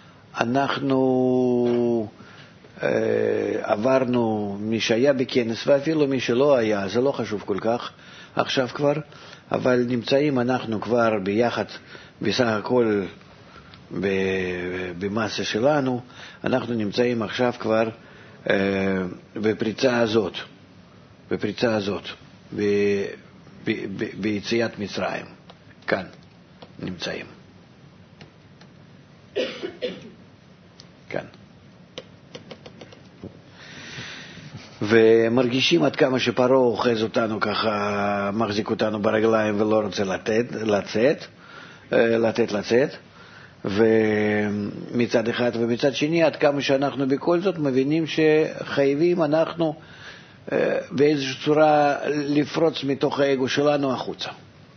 B: אנחנו אה, עברנו מי שהיה בכנס ואפילו מי שלא היה, זה לא חשוב כל כך עכשיו כבר, אבל נמצאים אנחנו כבר ביחד בסך הכל במסה שלנו, אנחנו נמצאים עכשיו כבר אה, בפריצה הזאת, בפריצה הזאת, ב, ב, ב, ביציאת מצרים. כאן נמצאים. כאן. ומרגישים עד כמה שפרעה אוחז אותנו ככה, מחזיק אותנו ברגליים ולא רוצה לתת, לצאת, לתת לצאת. ומצד אחד ומצד שני, עד כמה שאנחנו בכל זאת מבינים שחייבים אנחנו באיזושהי צורה לפרוץ מתוך האגו שלנו החוצה.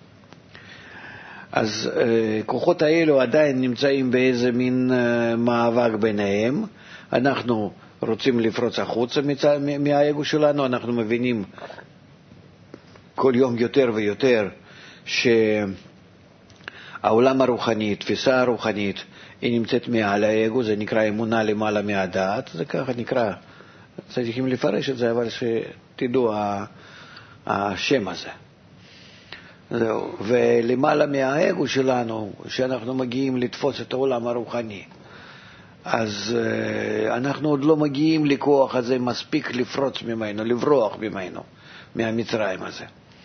B: אז כוחות האלו עדיין נמצאים באיזה מין מאבק ביניהם. אנחנו רוצים לפרוץ החוצה מהאגו שלנו, אנחנו מבינים כל יום יותר ויותר שהעולם הרוחני, תפיסה הרוחנית, היא נמצאת מעל האגו, זה נקרא אמונה למעלה מהדעת, זה ככה נקרא, צריכים לפרש את זה, אבל שתדעו השם הזה. זהו. ולמעלה מהאגו שלנו, שאנחנו מגיעים לתפוס את העולם הרוחני, אז uh, אנחנו עוד לא מגיעים לכוח הזה מספיק לפרוץ ממנו, לברוח ממנו, מהמצרים הזה.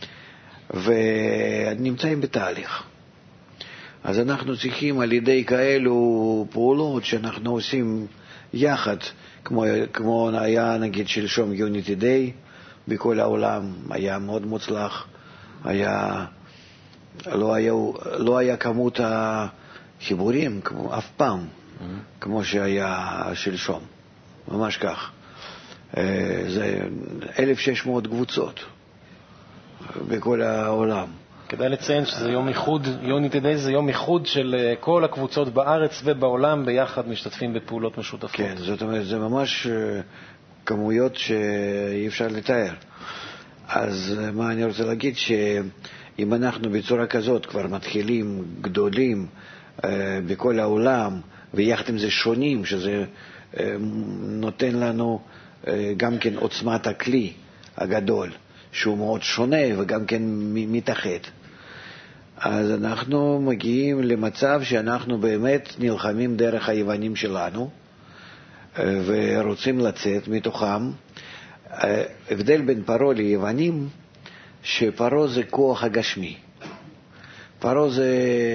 B: ונמצאים בתהליך. אז אנחנו צריכים על ידי כאלו פעולות שאנחנו עושים יחד, כמו, כמו היה נגיד שלשום יוניטי דיי, בכל העולם היה מאוד מוצלח. היה, לא היה, לא היה כמות החיבורים כמו, אף פעם, mm-hmm. כמו שהיה שלשום, ממש כך. זה אלף ושש מאות קבוצות בכל העולם.
A: כדאי לציין שזה יום איחוד, יוני תדעי זה יום איחוד של כל הקבוצות בארץ ובעולם ביחד משתתפים בפעולות משותפות.
B: כן, זאת אומרת, זה ממש כמויות שאי אפשר לתאר. אז מה אני רוצה להגיד, שאם אנחנו בצורה כזאת כבר מתחילים גדולים בכל העולם, ויחד עם זה שונים, שזה נותן לנו גם כן עוצמת הכלי הגדול, שהוא מאוד שונה וגם כן מתאחד. אז אנחנו מגיעים למצב שאנחנו באמת נלחמים דרך היוונים שלנו, ורוצים לצאת מתוכם. הבדל בין פרעה ליוונים, שפרעה זה כוח הגשמי. פרעה זה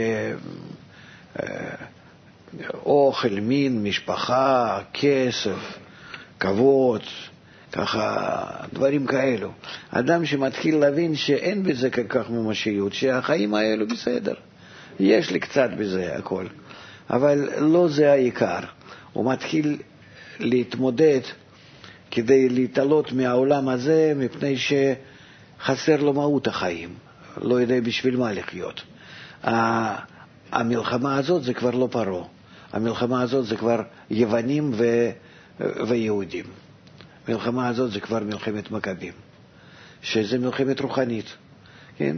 B: אוכל, מין, משפחה, כסף, כבוד, ככה, דברים כאלו. אדם שמתחיל להבין שאין בזה כל כך ממשיות, שהחיים האלו בסדר. יש לי קצת בזה הכל, אבל לא זה העיקר. הוא מתחיל להתמודד כדי להתעלות מהעולם הזה, מפני שחסר לו מהות החיים. לא יודע בשביל מה לחיות. המלחמה הזאת זה כבר לא פרעה. המלחמה הזאת זה כבר יוונים ו... ויהודים. המלחמה הזאת זה כבר מלחמת מכבים, שזה מלחמת רוחנית, כן?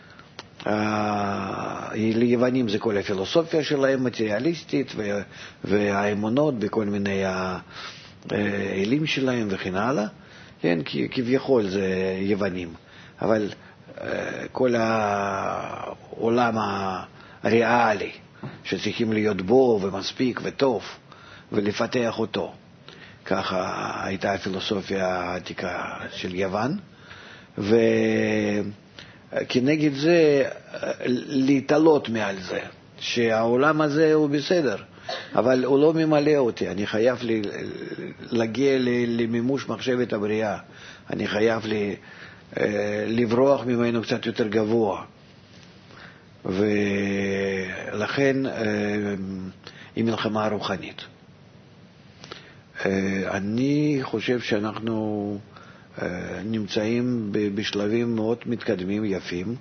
B: ליוונים זה כל הפילוסופיה שלהם, מטריאליסטית, והאמונות בכל מיני האלים שלהם וכן הלאה, כן? כביכול זה יוונים, אבל כל העולם הריאלי שצריכים להיות בו ומספיק וטוב ולפתח אותו, ככה הייתה הפילוסופיה העתיקה של יוון, וכנגד זה להתעלות מעל זה, שהעולם הזה הוא בסדר, אבל הוא לא ממלא אותי, אני חייב להגיע למימוש מחשבת הבריאה, אני חייב לברוח ממנו קצת יותר גבוה, ולכן היא מלחמה רוחנית. אני חושב שאנחנו נמצאים בשלבים מאוד מתקדמים יפים,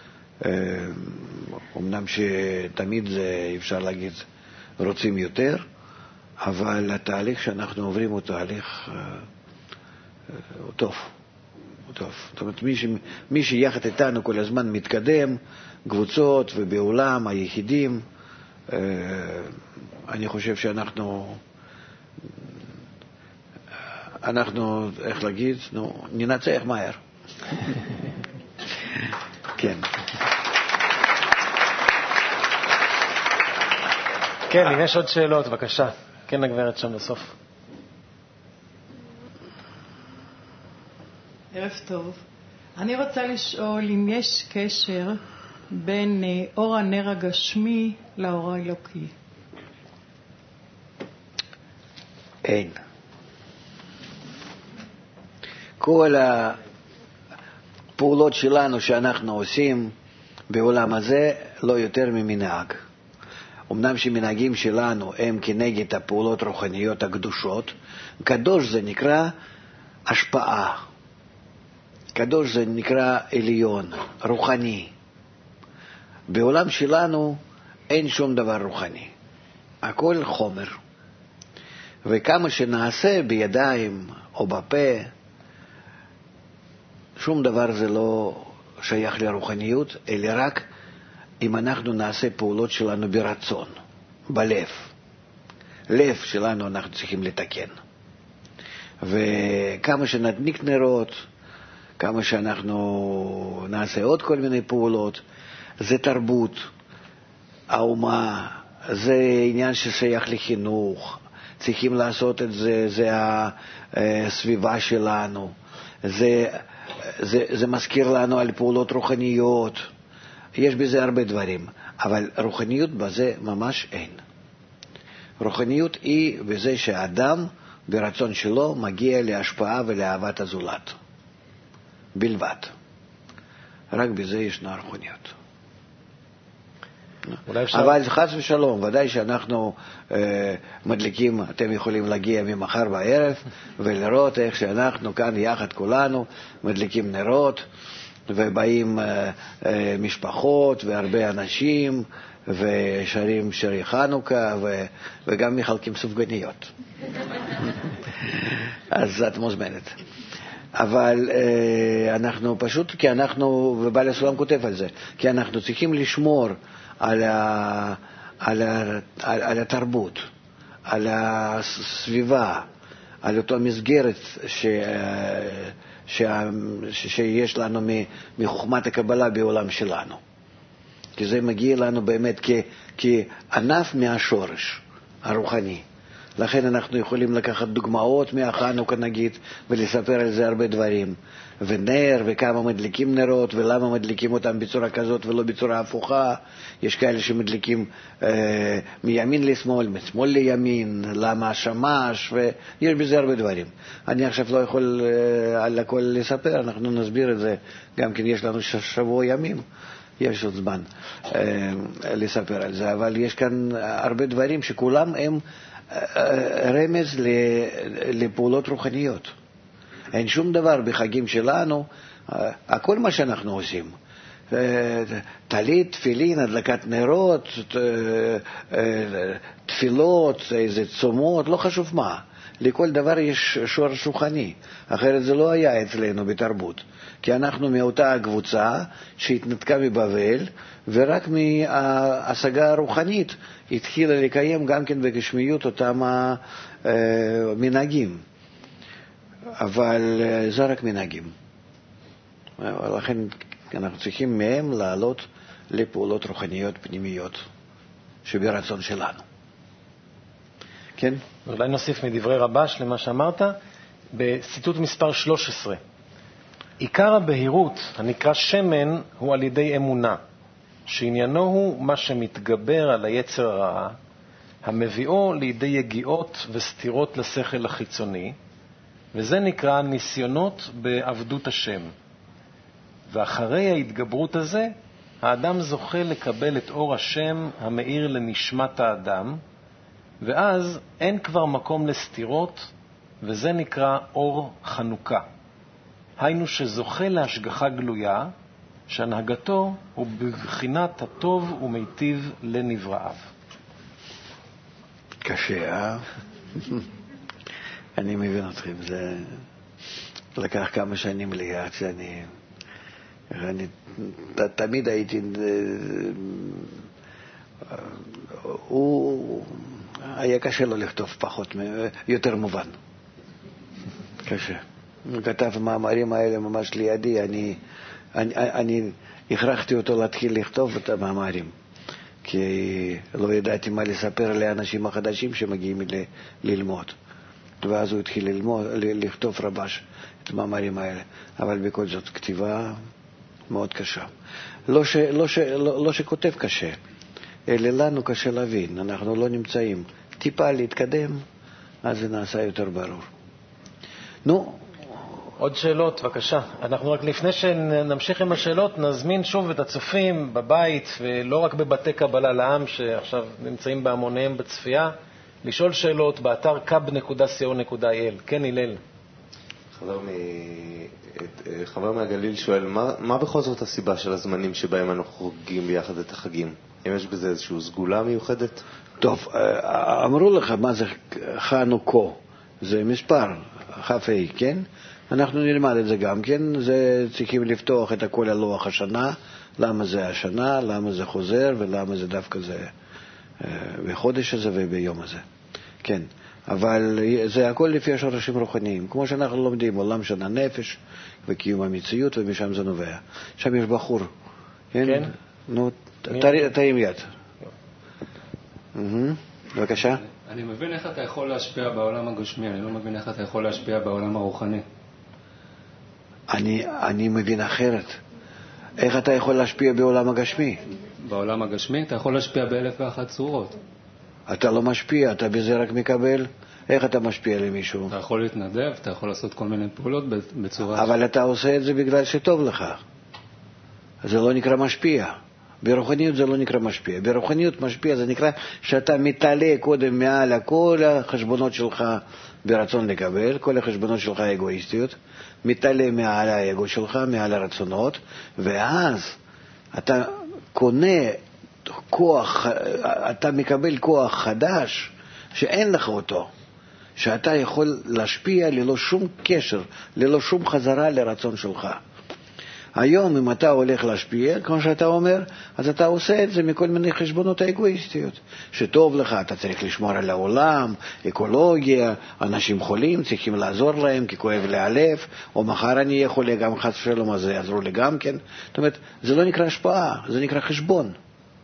B: אמנם שתמיד זה אפשר להגיד רוצים יותר, אבל התהליך שאנחנו עוברים הוא תהליך הוא טוב, הוא טוב. זאת אומרת, מי, ש, מי שיחד איתנו כל הזמן מתקדם, קבוצות ובעולם היחידים, אני חושב שאנחנו אנחנו, איך להגיד, נו, ננצח מהר. כן.
A: כן, אם יש עוד שאלות, בבקשה. כן, הגברת שם בסוף.
D: ערב טוב. אני רוצה לשאול אם יש קשר בין אור הנר הגשמי לאור האלוקי.
B: אין. כל הפעולות שלנו שאנחנו עושים בעולם הזה לא יותר ממנהג. אמנם שמנהגים שלנו הם כנגד הפעולות רוחניות הקדושות, קדוש זה נקרא השפעה, קדוש זה נקרא עליון, רוחני. בעולם שלנו אין שום דבר רוחני, הכל חומר. וכמה שנעשה בידיים או בפה, שום דבר זה לא שייך לרוחניות, אלא רק אם אנחנו נעשה פעולות שלנו ברצון, בלב. לב שלנו אנחנו צריכים לתקן. וכמה שנדניק נרות, כמה שאנחנו נעשה עוד כל מיני פעולות, זה תרבות, האומה, זה עניין ששייך לחינוך, צריכים לעשות את זה, זה הסביבה שלנו, זה, זה, זה מזכיר לנו על פעולות רוחניות, יש בזה הרבה דברים, אבל רוחניות בזה ממש אין. רוחניות היא בזה שהאדם ברצון שלו מגיע להשפעה ולאהבת הזולת בלבד. רק בזה ישנה רוחניות. אבל חס ושלום, ודאי שאנחנו אה, מדליקים, אתם יכולים להגיע ממחר בערב ולראות איך שאנחנו כאן יחד כולנו מדליקים נרות, ובאים אה, אה, משפחות והרבה אנשים ושרים שירי חנוכה ו, וגם מחלקים סופגניות. אז את מוזמנת. אבל אה, אנחנו פשוט, כי אנחנו, ובעל הסולם כותב על זה, כי אנחנו צריכים לשמור על, ה, על, ה, על, על התרבות, על הסביבה, על אותו מסגרת ש, ש, ש, שיש לנו מחוכמת הקבלה בעולם שלנו. כי זה מגיע לנו באמת כ, כענף מהשורש הרוחני. לכן אנחנו יכולים לקחת דוגמאות מהחנוכה נגיד ולספר על זה הרבה דברים. ונר, וכמה מדליקים נרות, ולמה מדליקים אותם בצורה כזאת ולא בצורה הפוכה. יש כאלה שמדליקים אה, מימין לשמאל, משמאל לימין, למה השמש, ויש בזה הרבה דברים. אני עכשיו לא יכול אה, על הכל לספר, אנחנו נסביר את זה. גם כן יש לנו שבוע ימים, יש עוד זמן אה, לספר על זה, אבל יש כאן הרבה דברים שכולם הם רמז לפעולות רוחניות. אין שום דבר בחגים שלנו, הכל מה שאנחנו עושים. תלית, תפילין, הדלקת נרות, תפילות, איזה צומות, לא חשוב מה. לכל דבר יש שורש רוחני, אחרת זה לא היה אצלנו בתרבות. כי אנחנו מאותה הקבוצה שהתנתקה מבבל, ורק מההשגה הרוחנית התחילה לקיים גם כן בגשמיות אותם המנהגים. אבל זה רק מנהגים. לכן אנחנו צריכים מהם לעלות לפעולות רוחניות פנימיות שברצון שלנו. כן?
A: אולי נוסיף מדברי רבש למה שאמרת, בציטוט מספר שלוש עשרה. עיקר הבהירות הנקרא שמן הוא על ידי אמונה, שעניינו הוא מה שמתגבר על היצר הרע, המביאו לידי יגיעות וסתירות לשכל החיצוני, וזה נקרא ניסיונות בעבדות השם. ואחרי ההתגברות הזה, האדם זוכה לקבל את אור השם המאיר לנשמת האדם, ואז אין כבר מקום לסתירות, וזה נקרא אור חנוכה. היינו שזוכה להשגחה גלויה, שהנהגתו הוא בבחינת הטוב ומיטיב לנבראיו.
B: קשה, אה? אני מבין אתכם, זה לקח כמה שנים לי עד שאני... אני תמיד הייתי... הוא... היה קשה לו לכתוב פחות, יותר מובן. קשה. הוא כתב מאמרים האלה ממש לידי, אני, אני, אני הכרחתי אותו להתחיל לכתוב את המאמרים, כי לא ידעתי מה לספר לאנשים החדשים שמגיעים ל, ללמוד. ואז הוא התחיל ללמוד, לכתוב רבש את המאמרים האלה. אבל בכל זאת, כתיבה מאוד קשה. לא, ש, לא, ש, לא, לא שכותב קשה, אלא לנו קשה להבין, אנחנו לא נמצאים. טיפה להתקדם, אז זה נעשה יותר ברור. נו,
A: עוד שאלות, בבקשה. אנחנו רק לפני שנמשיך עם השאלות, נזמין שוב את הצופים בבית, ולא רק בבתי קבלה לעם, שעכשיו נמצאים בהמוניהם בצפייה, לשאול שאלות באתר קאב נקודה סי או נקודה איי אל. כן, הלל.
C: חבר, מ... חבר מהגליל שואל, מה, מה בכל זאת הסיבה של הזמנים שבהם אנחנו חוגגים ביחד את החגים? אם יש בזה איזושהי סגולה מיוחדת?
B: טוב, אמרו לך מה זה חנוכה, זה מספר, חפי, כן? אנחנו נלמד את זה גם כן, זה צריכים לפתוח את הכל על לוח השנה, למה זה השנה, למה זה חוזר, ולמה זה דווקא זה בחודש הזה וביום הזה. כן, אבל זה הכל לפי השורשים רוחניים, כמו שאנחנו לומדים, עולם של הנפש וקיום המציאות, ומשם זה נובע. שם יש בחור, כן? כן. נו, תרים יד. בבקשה.
E: אני מבין איך אתה יכול להשפיע בעולם הגשמי, אני לא מבין איך אתה יכול להשפיע בעולם הרוחני.
B: אני, אני מבין אחרת. איך אתה יכול להשפיע בעולם הגשמי?
E: בעולם הגשמי אתה יכול להשפיע באלף ואחת צורות.
B: אתה לא משפיע, אתה בזה רק מקבל. איך אתה משפיע למישהו?
E: אתה יכול להתנדב, אתה יכול לעשות כל מיני פעולות בצורה...
B: אבל אתה עושה את זה בגלל שטוב לך. זה לא נקרא משפיע. ברוחניות זה לא נקרא משפיע. ברוחניות משפיע זה נקרא שאתה מתעלה קודם מעל כל החשבונות שלך ברצון לקבל, כל החשבונות שלך אגואיסטיות, מתעלה מעל האגו שלך, מעל הרצונות, ואז אתה קונה כוח, אתה מקבל כוח חדש שאין לך אותו, שאתה יכול להשפיע ללא שום קשר, ללא שום חזרה לרצון שלך. היום אם אתה הולך להשפיע, כמו שאתה אומר, אז אתה עושה את זה מכל מיני חשבונות האגואיסטיות. שטוב לך, אתה צריך לשמור על העולם, אקולוגיה, אנשים חולים, צריכים לעזור להם כי כואב לי הלב, או מחר אני אהיה חולה, גם חס ושלום, אז יעזרו לי גם כן. זאת אומרת, זה לא נקרא השפעה, זה נקרא חשבון.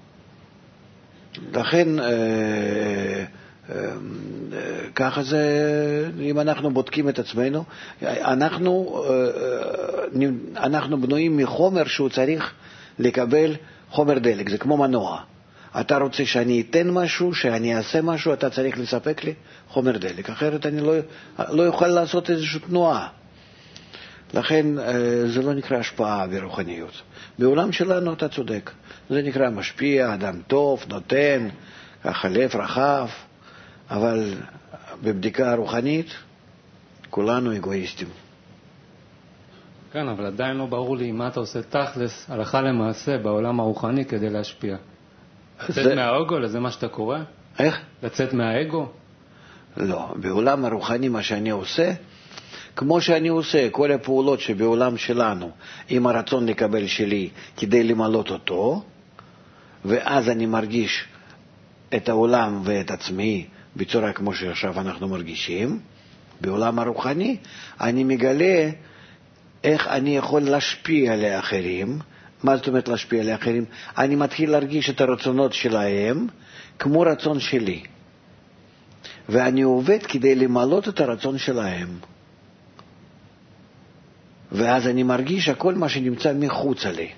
B: לכן, אה, ככה זה, אם אנחנו בודקים את עצמנו, אנחנו, אנחנו בנויים מחומר שהוא צריך לקבל חומר דלק, זה כמו מנוע. אתה רוצה שאני אתן משהו, שאני אעשה משהו, אתה צריך לספק לי חומר דלק, אחרת אני לא, לא יוכל לעשות איזושהי תנועה. לכן זה לא נקרא השפעה ברוחניות. בעולם שלנו אתה צודק, זה נקרא משפיע, אדם טוב, נותן, ככה לב רחב, אבל בבדיקה הרוחנית כולנו אגואיסטים.
E: כן, אבל עדיין לא ברור לי מה אתה עושה תכלס, הלכה למעשה, בעולם הרוחני כדי להשפיע. לצאת זה... מהאגו, לזה מה שאתה קורא?
B: איך?
E: לצאת מהאגו?
B: לא, בעולם הרוחני מה שאני עושה, כמו שאני עושה כל הפעולות שבעולם שלנו, עם הרצון לקבל שלי כדי למלות אותו, ואז אני מרגיש את העולם ואת עצמי בצורה כמו שעכשיו אנחנו מרגישים, בעולם הרוחני, אני מגלה איך אני יכול להשפיע לאחרים. מה זאת אומרת להשפיע לאחרים? אני מתחיל להרגיש את הרצונות שלהם כמו רצון שלי. ואני עובד כדי למלות את הרצון שלהם. ואז אני מרגיש הכל מה שנמצא מחוץ לי.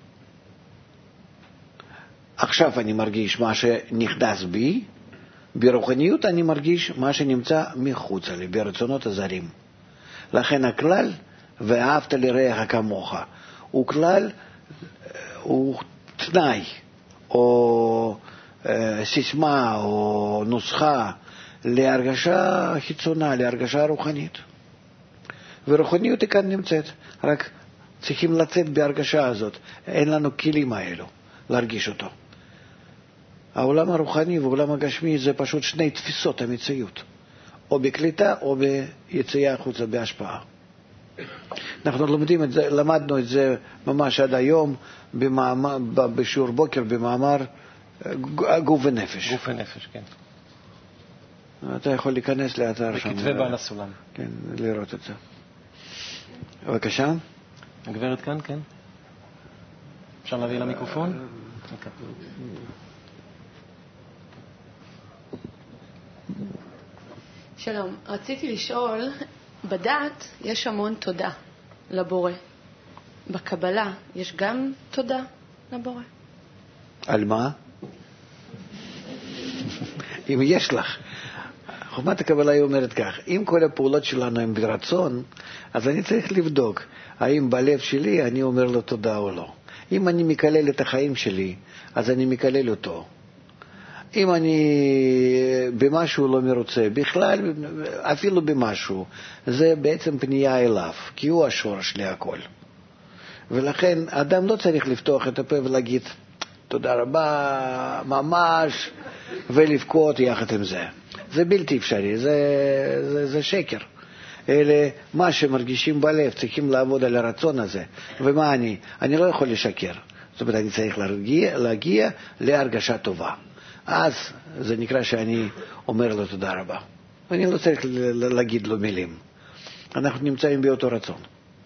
B: עכשיו אני מרגיש מה שנכנס בי, ברוחניות אני מרגיש מה שנמצא מחוץ לי, ברצונות הזרים. לכן הכלל, ואהבת לרעך כמוך, הוא כלל, הוא תנאי, או אה, סיסמה, או נוסחה, להרגשה חיצונה, להרגשה רוחנית. ורוחניות היא כאן נמצאת, רק צריכים לצאת בהרגשה הזאת. אין לנו כלים האלו להרגיש אותו. העולם הרוחני והעולם הגשמי זה פשוט שני תפיסות המציאות, או בקליטה או ביציאה החוצה, בהשפעה. אנחנו לומדים את זה, למדנו את זה ממש עד היום במאמר, בשיעור בוקר במאמר גוף ונפש.
A: גוף ונפש, כן.
B: אתה יכול להיכנס לאתר שם.
A: בכתבי בעל הסולם.
B: כן, לראות את זה. בבקשה.
A: הגברת כאן, כן. אפשר להביא למיקרופון? אוקיי.
F: שלום, רציתי לשאול, בדת יש המון תודה לבורא. בקבלה יש גם תודה לבורא?
B: על מה? אם יש לך. חוכמת הקבלה היא אומרת כך, אם כל הפעולות שלנו הן ברצון, אז אני צריך לבדוק, האם בלב שלי אני אומר לו תודה או לא. אם אני מקלל את החיים שלי, אז אני מקלל אותו. אם אני במשהו לא מרוצה, בכלל, אפילו במשהו, זה בעצם פנייה אליו, כי הוא השורש להכל. ולכן אדם לא צריך לפתוח את הפה ולהגיד תודה רבה, ממש, ולבכות יחד עם זה. זה בלתי אפשרי, זה, זה, זה שקר. אלה מה שמרגישים בלב, צריכים לעבוד על הרצון הזה. ומה אני? אני לא יכול לשקר. זאת אומרת, אני צריך להגיע, להגיע להרגשה טובה. אז זה נקרא שאני אומר לו תודה רבה. אני לא צריך להגיד לו מילים. אנחנו נמצאים באותו רצון.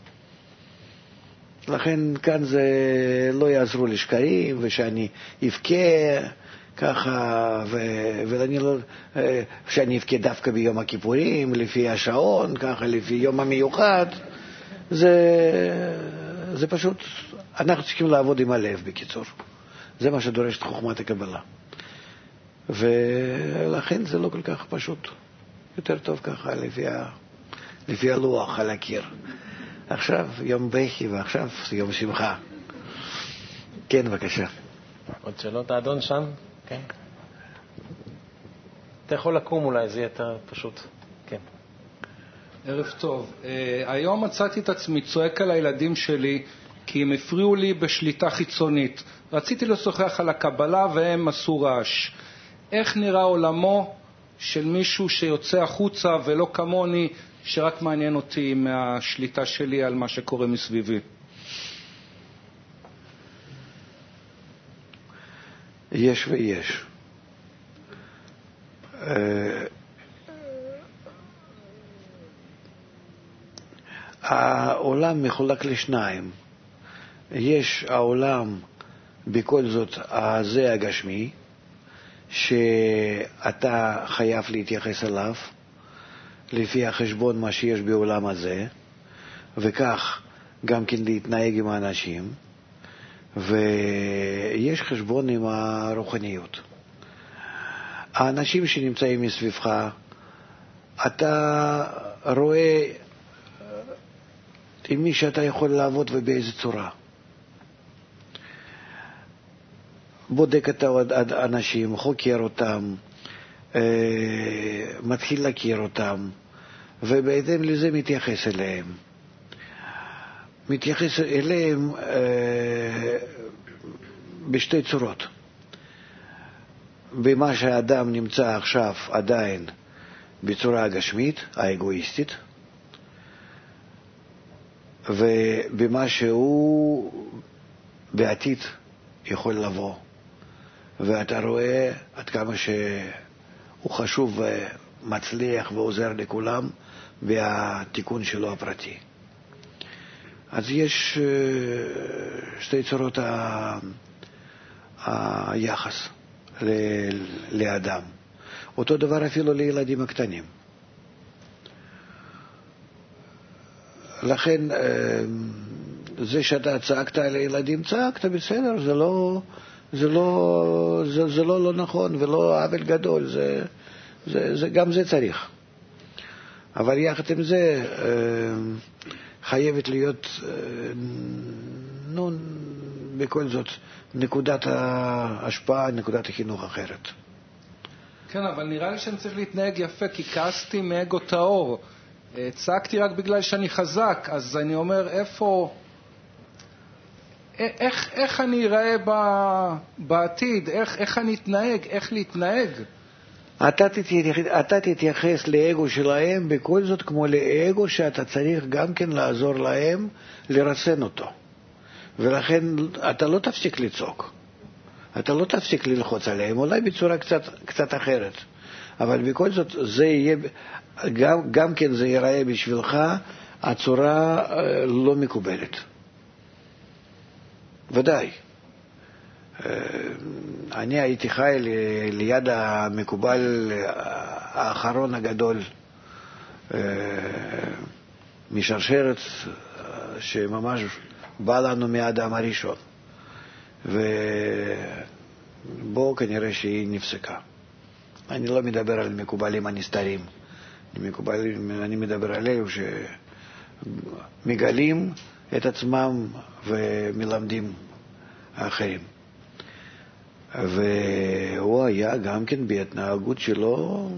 B: לכן כאן זה לא יעזרו לי שקרים, ושאני אבכה ככה, ו- ואני לא, שאני אבכה דווקא ביום הכיפורים, לפי השעון, ככה, לפי יום המיוחד. זה, זה פשוט, אנחנו צריכים לעבוד עם הלב בקיצור. זה מה שדורשת חוכמת הקבלה. ולכן זה לא כל כך פשוט. יותר טוב ככה, לפי, ה, לפי הלוח על הקיר. עכשיו יום בכי ועכשיו יום שמחה. כן, בבקשה.
A: עוד שאלות, האדון שם? כן. אתה יכול לקום אולי, זה יהיה יותר פשוט. כן.
G: ערב טוב. Uh, היום מצאתי את עצמי צועק על הילדים שלי, כי הם הפריעו לי בשליטה חיצונית. רציתי לשוחח על הקבלה והם עשו רעש. איך נראה עולמו של מישהו שיוצא החוצה ולא כמוני, שרק מעניין אותי מהשליטה שלי על מה שקורה מסביבי?
B: יש ויש. העולם מחולק לשניים. יש העולם בכל זאת הזה הגשמי, שאתה חייב להתייחס אליו לפי החשבון מה שיש בעולם הזה, וכך גם כן להתנהג עם האנשים, ויש חשבון עם הרוחניות. האנשים שנמצאים מסביבך, אתה רואה עם מי שאתה יכול לעבוד ובאיזה צורה. בודק את האנשים, חוקר אותם, מתחיל להכיר אותם, ובהתאם לזה מתייחס אליהם. מתייחס אליהם בשתי צורות. במה שהאדם נמצא עכשיו עדיין בצורה הגשמית, האגואיסטית, ובמה שהוא בעתיד יכול לבוא. ואתה רואה עד כמה שהוא חשוב ומצליח ועוזר לכולם והתיקון שלו הפרטי. אז יש שתי צורות היחס לאדם. אותו דבר אפילו לילדים הקטנים. לכן זה שאתה צעקת על הילדים, צעקת בסדר, זה לא זה לא זה, זה לא לא נכון ולא עוול גדול, זה זה זה גם זה צריך. אבל יחד עם זה חייבת להיות נו בכל זאת נקודת ההשפעה, נקודת החינוך אחרת.
G: כן, אבל נראה לי שאני צריך להתנהג יפה, כי כעסתי מאגו טהור. צעקתי רק בגלל שאני חזק, אז אני אומר, איפה, איך, איך אני אראה בעתיד, איך, איך אני אתנהג, איך להתנהג?
B: אתה תתייחס, אתה תתייחס לאגו שלהם בכל זאת כמו לאגו שאתה צריך גם כן לעזור להם לרסן אותו. ולכן אתה לא תפסיק לצעוק. אתה לא תפסיק ללחוץ עליהם, אולי בצורה קצת, קצת אחרת. אבל בכל זאת זה יהיה, גם, גם כן זה ייראה בשבילך הצורה לא מקובלת. ודאי. אני הייתי חי ליד המקובל האחרון הגדול משרשרת שממש בא לנו מהאדם הראשון, ובו כנראה שהיא נפסקה. אני לא מדבר על מקובלים הנסתרים, מקובלים, אני מדבר על אלו שמגלים את עצמם ומלמדים האחרים. והוא היה גם כן בהתנהגות שלו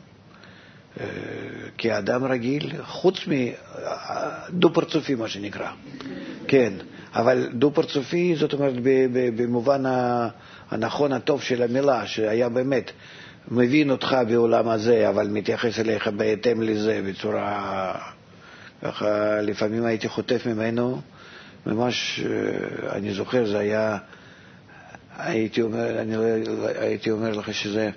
B: כאדם רגיל, חוץ מדו פרצופי מה שנקרא. כן, אבל דו פרצופי זאת אומרת במובן הנכון הטוב של המילה, שהיה באמת מבין אותך בעולם הזה, אבל מתייחס אליך בהתאם לזה בצורה, ככה לפעמים הייתי חוטף ממנו, ממש אני זוכר זה היה, הייתי אומר, אני הייתי אומר לך שזה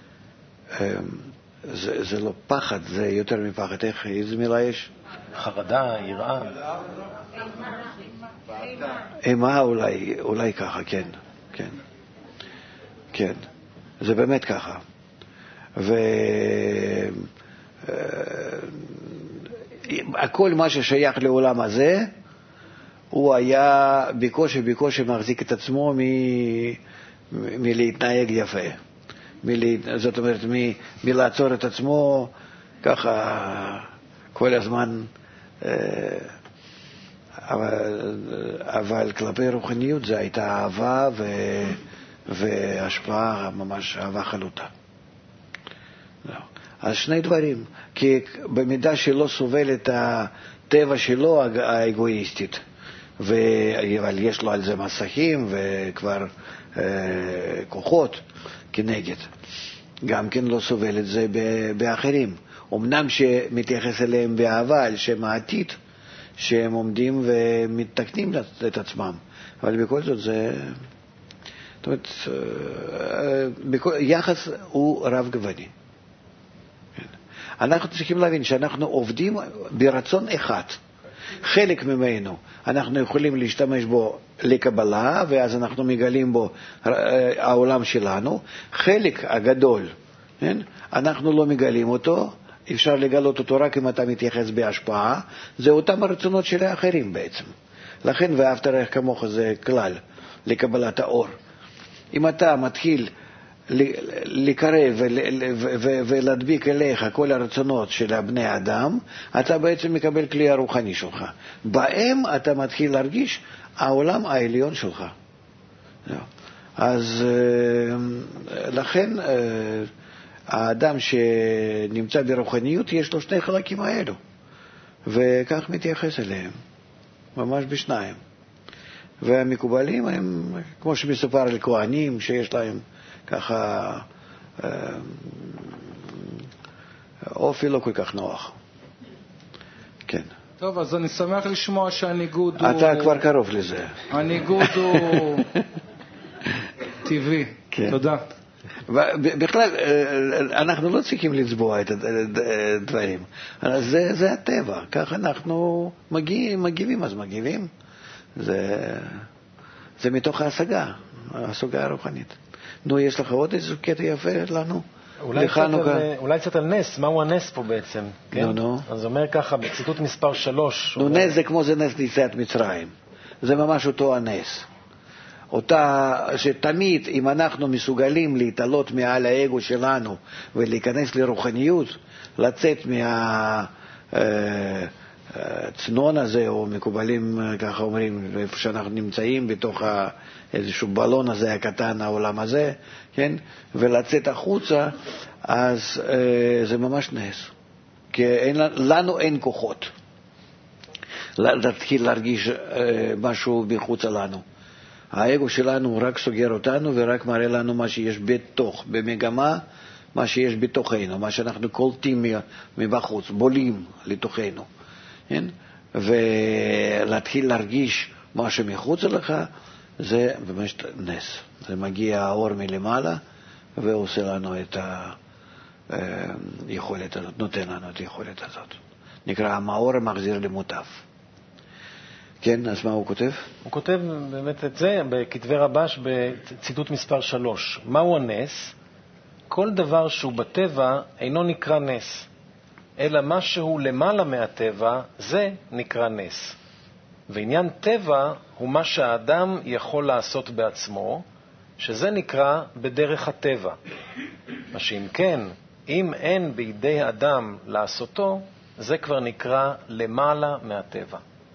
B: זה, זה לא פחד, זה יותר מפחד. איך, איזה מילה יש?
A: חרדה, יראה.
B: אימה אולי, אולי ככה, כן, כן, כן. זה באמת ככה. והכל מה ששייך לעולם הזה, הוא היה בקושי בקושי מחזיק את עצמו מ... מלהתנהג יפה. מלה... זאת אומרת, מ... מלעצור את עצמו ככה כל הזמן אה... אבל, אבל כלפי רוחניות זה הייתה אהבה ו, והשפעה, ממש אהבה חלוטה. אז שני דברים, כי במידה שלא סובל את הטבע שלו האגואיסטית, אבל יש לו על זה מסכים וכבר אה, כוחות כנגד, גם כן לא סובל את זה באחרים. אמנם שמתייחס אליהם באהבה על שם העתיד, שהם עומדים ומתקנים את עצמם, אבל בכל זאת זה, זאת אומרת, יחס הוא רב גווני. אנחנו צריכים להבין שאנחנו עובדים ברצון אחד. חלק ממנו אנחנו יכולים להשתמש בו לקבלה, ואז אנחנו מגלים בו העולם שלנו. חלק הגדול, כן? אנחנו לא מגלים אותו, אפשר לגלות אותו רק אם אתה מתייחס בהשפעה, זה אותם הרצונות של האחרים בעצם. לכן ואהבת רעך כמוך זה כלל לקבלת האור. אם אתה מתחיל לקרב ולהדביק אליך כל הרצונות של הבני האדם, אתה בעצם מקבל כלי הרוחני שלך. בהם אתה מתחיל להרגיש העולם העליון שלך. אז לכן האדם שנמצא ברוחניות יש לו שני חלקים האלו, וכך מתייחס אליהם, ממש בשניים. והמקובלים הם, כמו שמסופר על כהנים, שיש להם ככה אופי לא כל כך נוח. כן.
G: טוב, אז אני שמח לשמוע שהניגוד הוא...
B: אתה כבר קרוב לזה.
G: הניגוד הוא טבעי.
B: כן.
G: תודה.
B: בכלל, אנחנו לא צריכים לצבוע את הדברים. זה, זה הטבע. כך אנחנו מגיעים, מגיבים, אז מגיבים. זה, זה מתוך ההשגה, ההשגה הרוחנית. נו, יש לך עוד איזה קטע יפה לנו?
A: אולי קצת, על, אולי קצת על נס, מהו הנס פה בעצם? כן?
B: נו, נו.
A: אז אומר ככה, בציטוט מספר שלוש.
B: נו, נס זה כמו זה נס ליציאת מצרים. זה ממש אותו הנס. אותה, שתמיד אם אנחנו מסוגלים להתעלות מעל האגו שלנו ולהיכנס לרוחניות, לצאת מה... הצנון הזה, או מקובלים, ככה אומרים, איפה שאנחנו נמצאים, בתוך איזשהו בלון הזה הקטן, העולם הזה, כן? ולצאת החוצה, אז אה, זה ממש נס. כי אין, לנו אין כוחות להתחיל להרגיש אה, משהו בחוצה לנו. האגו שלנו רק סוגר אותנו ורק מראה לנו מה שיש בתוך, במגמה, מה שיש בתוכנו, מה שאנחנו קולטים מבחוץ, בולים לתוכנו. כן? ולהתחיל להרגיש מה שמחוץ לך, זה ממש נס. זה מגיע האור מלמעלה ועושה לנו את היכולת הזאת, נותן לנו את היכולת הזאת. נקרא המאור המחזיר למוטב. כן, אז מה הוא כותב?
A: הוא כותב באמת את זה בכתבי רבש בציטוט מספר שלוש. מהו הנס? כל דבר שהוא בטבע אינו נקרא נס, אלא מה שהוא למעלה מהטבע, זה נקרא נס. ועניין טבע הוא מה שהאדם יכול לעשות בעצמו, שזה נקרא בדרך הטבע. מה שאם כן, אם אין בידי האדם לעשותו, זה כבר נקרא למעלה מהטבע.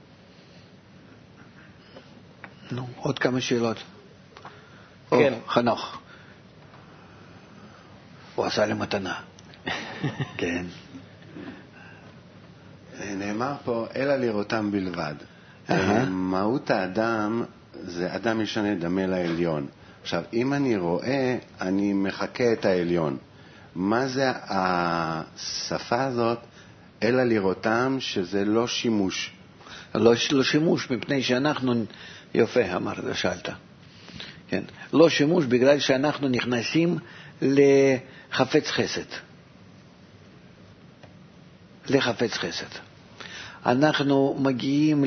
B: נו, עוד כמה שאלות.
A: כן.
B: או, חנוך. הוא עשה לי מתנה. כן.
H: נאמר פה, אלא לראותם בלבד. מהות האדם זה אדם ישנה דמה לעליון. עכשיו, אם אני רואה, אני מחכה את העליון. מה זה השפה הזאת, אלא לראותם, שזה לא שימוש?
B: לא, לא שימוש, מפני שאנחנו, יפה, אמרת, שאלת. כן. לא שימוש בגלל שאנחנו נכנסים לחפץ חסד. לחפץ חסד. אנחנו מגיעים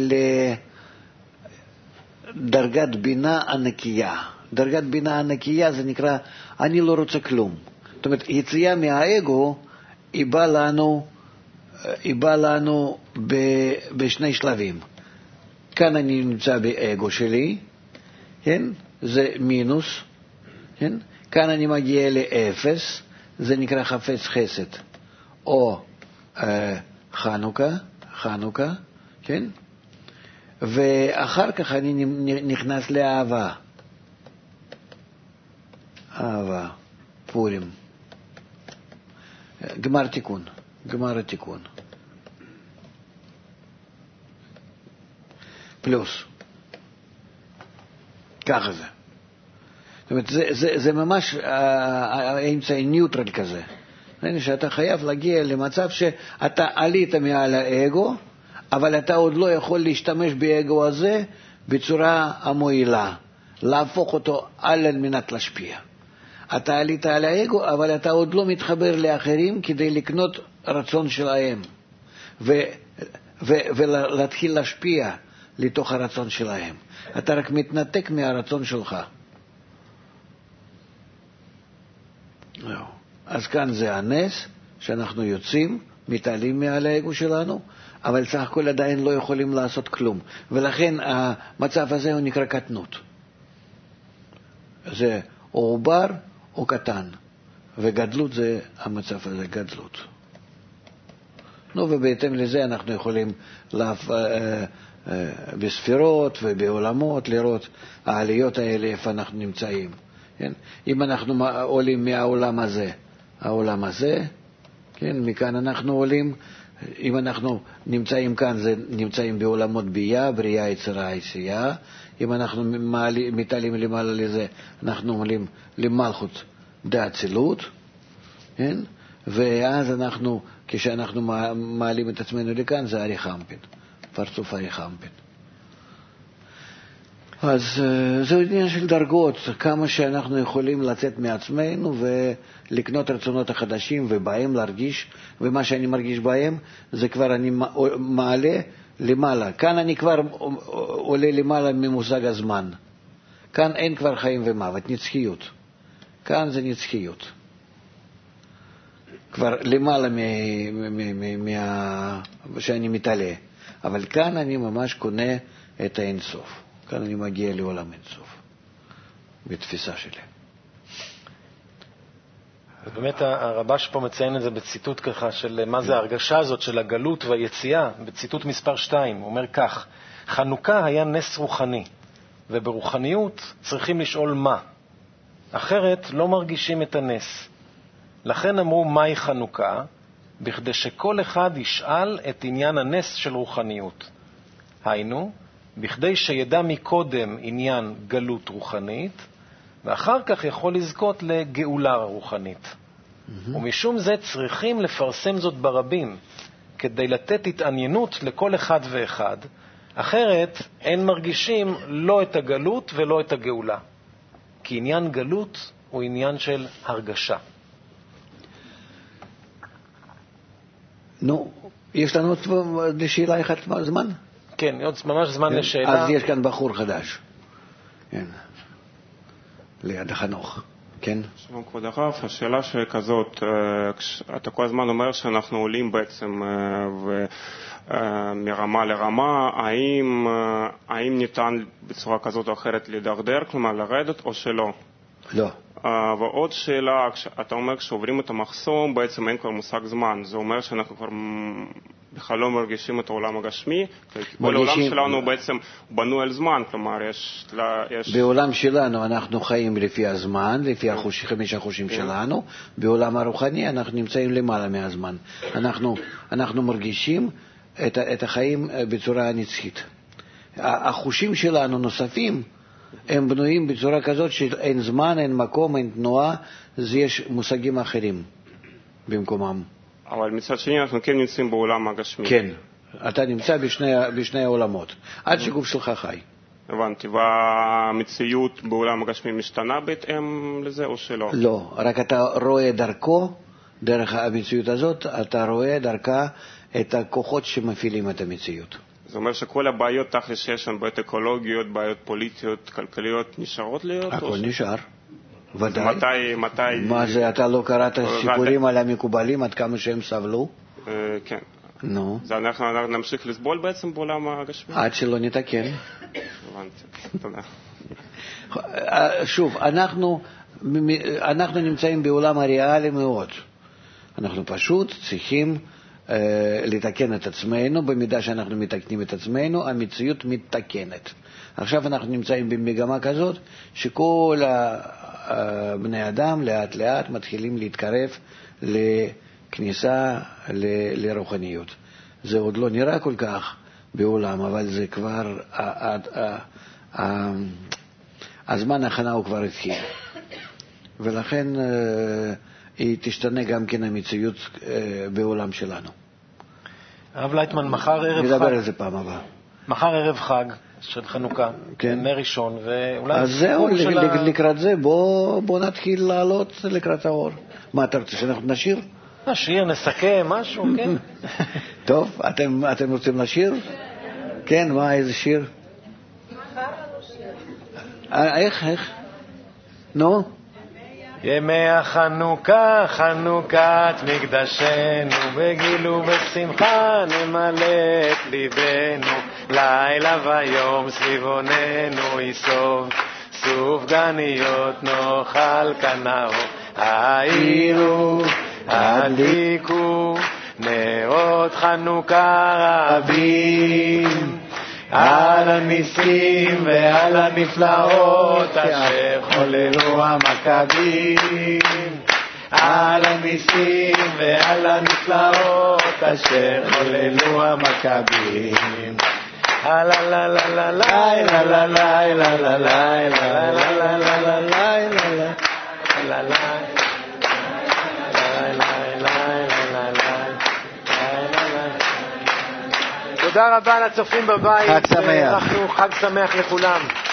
B: לדרגת בינה ענקייה. דרגת בינה ענקייה זה נקרא, אני לא רוצה כלום. זאת אומרת, יציאה מהאגו היא באה לנו, היא באה לנו ב, בשני שלבים. כאן אני נמצא באגו שלי, כן? זה מינוס, כן? כאן אני מגיע לאפס, זה נקרא חפץ חסד. או אה, חנוכה, חנוכה, כן? ואחר כך אני נכנס לאהבה. אהבה, פורים. גמר תיקון, גמר התיקון. פלוס. ככה זה. זאת אומרת, זה, זה, זה ממש האמצעי ניוטרל כזה. שאתה חייב להגיע למצב שאתה עלית מעל האגו, אבל אתה עוד לא יכול להשתמש באגו הזה בצורה המועילה, להפוך אותו על מנת להשפיע. אתה עלית על האגו, אבל אתה עוד לא מתחבר לאחרים כדי לקנות רצון שלהם, ו, ו, ולהתחיל להשפיע לתוך הרצון שלהם. אתה רק מתנתק מהרצון שלך. אז כאן זה הנס שאנחנו יוצאים, מתעלים מעל האגו שלנו, אבל סך הכל עדיין לא יכולים לעשות כלום. ולכן המצב הזה הוא נקרא קטנות. זה או עובר או קטן. וגדלות זה המצב הזה, גדלות. נו, ובהתאם לזה אנחנו יכולים להפ... בספירות ובעולמות לראות העליות האלה איפה אנחנו נמצאים. כן? אם אנחנו עולים מהעולם הזה, העולם הזה, כן? מכאן אנחנו עולים, אם אנחנו נמצאים כאן, זה נמצאים בעולמות בייה, בריאה, יצירה, עשייה. אם אנחנו מתעלים למעלה לזה, אנחנו עולים למלכות דאצילות, כן? ואז אנחנו, כשאנחנו מעלים את עצמנו לכאן, זה ארי חמפין, פרצוף ארי חמפין. אז זה עניין של דרגות, כמה שאנחנו יכולים לצאת מעצמנו ולקנות רצונות החדשים ובהם להרגיש, ומה שאני מרגיש בהם זה כבר אני מעלה למעלה. כאן אני כבר עולה למעלה ממושג הזמן. כאן אין כבר חיים ומוות, נצחיות. כאן זה נצחיות. כבר למעלה מה שאני מתעלה. אבל כאן אני ממש קונה את האינסוף. כאן אני מגיע לעולם אינסוף, בתפיסה שלי.
A: ובאמת הרבש פה מציין את זה בציטוט ככה של מה זה ההרגשה הזאת של הגלות והיציאה, בציטוט מספר שתיים, הוא אומר כך: חנוכה היה נס רוחני, וברוחניות צריכים לשאול מה, אחרת לא מרגישים את הנס. לכן אמרו מהי חנוכה, בכדי שכל אחד ישאל את עניין הנס של רוחניות. היינו, בכדי שידע מקודם עניין גלות רוחנית, ואחר כך יכול לזכות לגאולה רוחנית. Mm-hmm. ומשום זה צריכים לפרסם זאת ברבים, כדי לתת התעניינות לכל אחד ואחד, אחרת אין מרגישים לא את הגלות ולא את הגאולה. כי עניין גלות הוא עניין של הרגשה.
B: נו, יש לנו עוד שאלה אחת זמן?
A: כן, עוד ממש זמן
B: כן.
A: לשאלה.
B: אז יש כאן בחור חדש. כן. ליד החנוך. כן?
I: שלום כבוד הרב, השאלה שכזאת, אתה כל הזמן אומר שאנחנו עולים בעצם מרמה לרמה, האם, האם ניתן בצורה כזאת או אחרת לדרדר, כלומר לרדת או שלא?
B: לא.
I: ועוד שאלה, אתה אומר כשעוברים את המחסום בעצם אין כבר מושג זמן, זה אומר שאנחנו כבר בכלל לא מרגישים את העולם הגשמי, כי כל העולם שלנו בעצם בנו על זמן, כלומר יש... יש...
B: בעולם שלנו אנחנו חיים לפי הזמן, לפי החוש... חמש החושים שלנו, בעולם הרוחני אנחנו נמצאים למעלה מהזמן, אנחנו, אנחנו מרגישים את, את החיים בצורה נצחית. החושים שלנו נוספים, הם בנויים בצורה כזאת שאין זמן, אין מקום, אין תנועה, אז יש מושגים אחרים במקומם.
I: אבל מצד שני אנחנו כן נמצאים בעולם הגשמי.
B: כן, אתה נמצא בשני, בשני העולמות, עד שגוף שלך חי.
I: הבנתי, והמציאות בעולם הגשמי משתנה בהתאם לזה או שלא?
B: לא, רק אתה רואה דרכו, דרך המציאות הזאת, אתה רואה דרכה את הכוחות שמפעילים את המציאות.
I: זה אומר שכל הבעיות תכל'ס שיש שם, בעיות אקולוגיות, בעיות פוליטיות, כלכליות, נשארות להיות?
B: הכל נשאר, ודאי.
I: מתי, מתי...
B: מה זה, אתה לא קראת סיפורים על המקובלים עד כמה שהם סבלו?
I: כן.
B: נו.
I: אז אנחנו נמשיך לסבול בעצם בעולם הגשמי?
B: עד שלא נתקן.
I: הבנתי, תודה.
B: שוב, אנחנו, אנחנו נמצאים בעולם הריאלי מאוד. אנחנו פשוט צריכים לתקן את עצמנו. במידה שאנחנו מתקנים את עצמנו, המציאות מתקנת. עכשיו אנחנו נמצאים במגמה כזאת שכל בני אדם לאט לאט מתחילים להתקרב לכניסה ל- לרוחניות. זה עוד לא נראה כל כך בעולם, אבל זה כבר, הזמן ההכנה הוא כבר התחיל. ולכן היא תשתנה גם כן המציאות בעולם שלנו.
A: הרב לייטמן, מחר ערב חג.
B: נדבר על זה פעם הבאה.
A: מחר ערב חג של חנוכה,
B: כן.
A: נר ראשון, ואולי...
B: אז זהו,
A: של ה...
B: לקראת זה, בוא, בוא נתחיל לעלות לקראת האור. מה, אתה רוצה שאנחנו נשיר?
A: נשיר, נסכם, משהו, כן.
B: טוב, אתם, אתם רוצים לשיר? כן, מה, איזה שיר? איך, איך? נו?
A: ימי החנוכה, חנוכת מקדשנו, בגיל ובשמחה נמלא את ליבנו, לילה ויום סביבוננו יסוב, סופגניות נאכל כנאו, העירו, הדליקו, נרות חנוכה רבים, על הניסים ועל הנפלאות אשר חוללו המכבים, על הניסים ועל הנפלאות אשר חוללו המכבים. לה לה לה לה לה לה לה לה לה לה לה לה לה לה. תודה רבה לצופים בבית.
B: חג שמח.
A: חג שמח לכולם.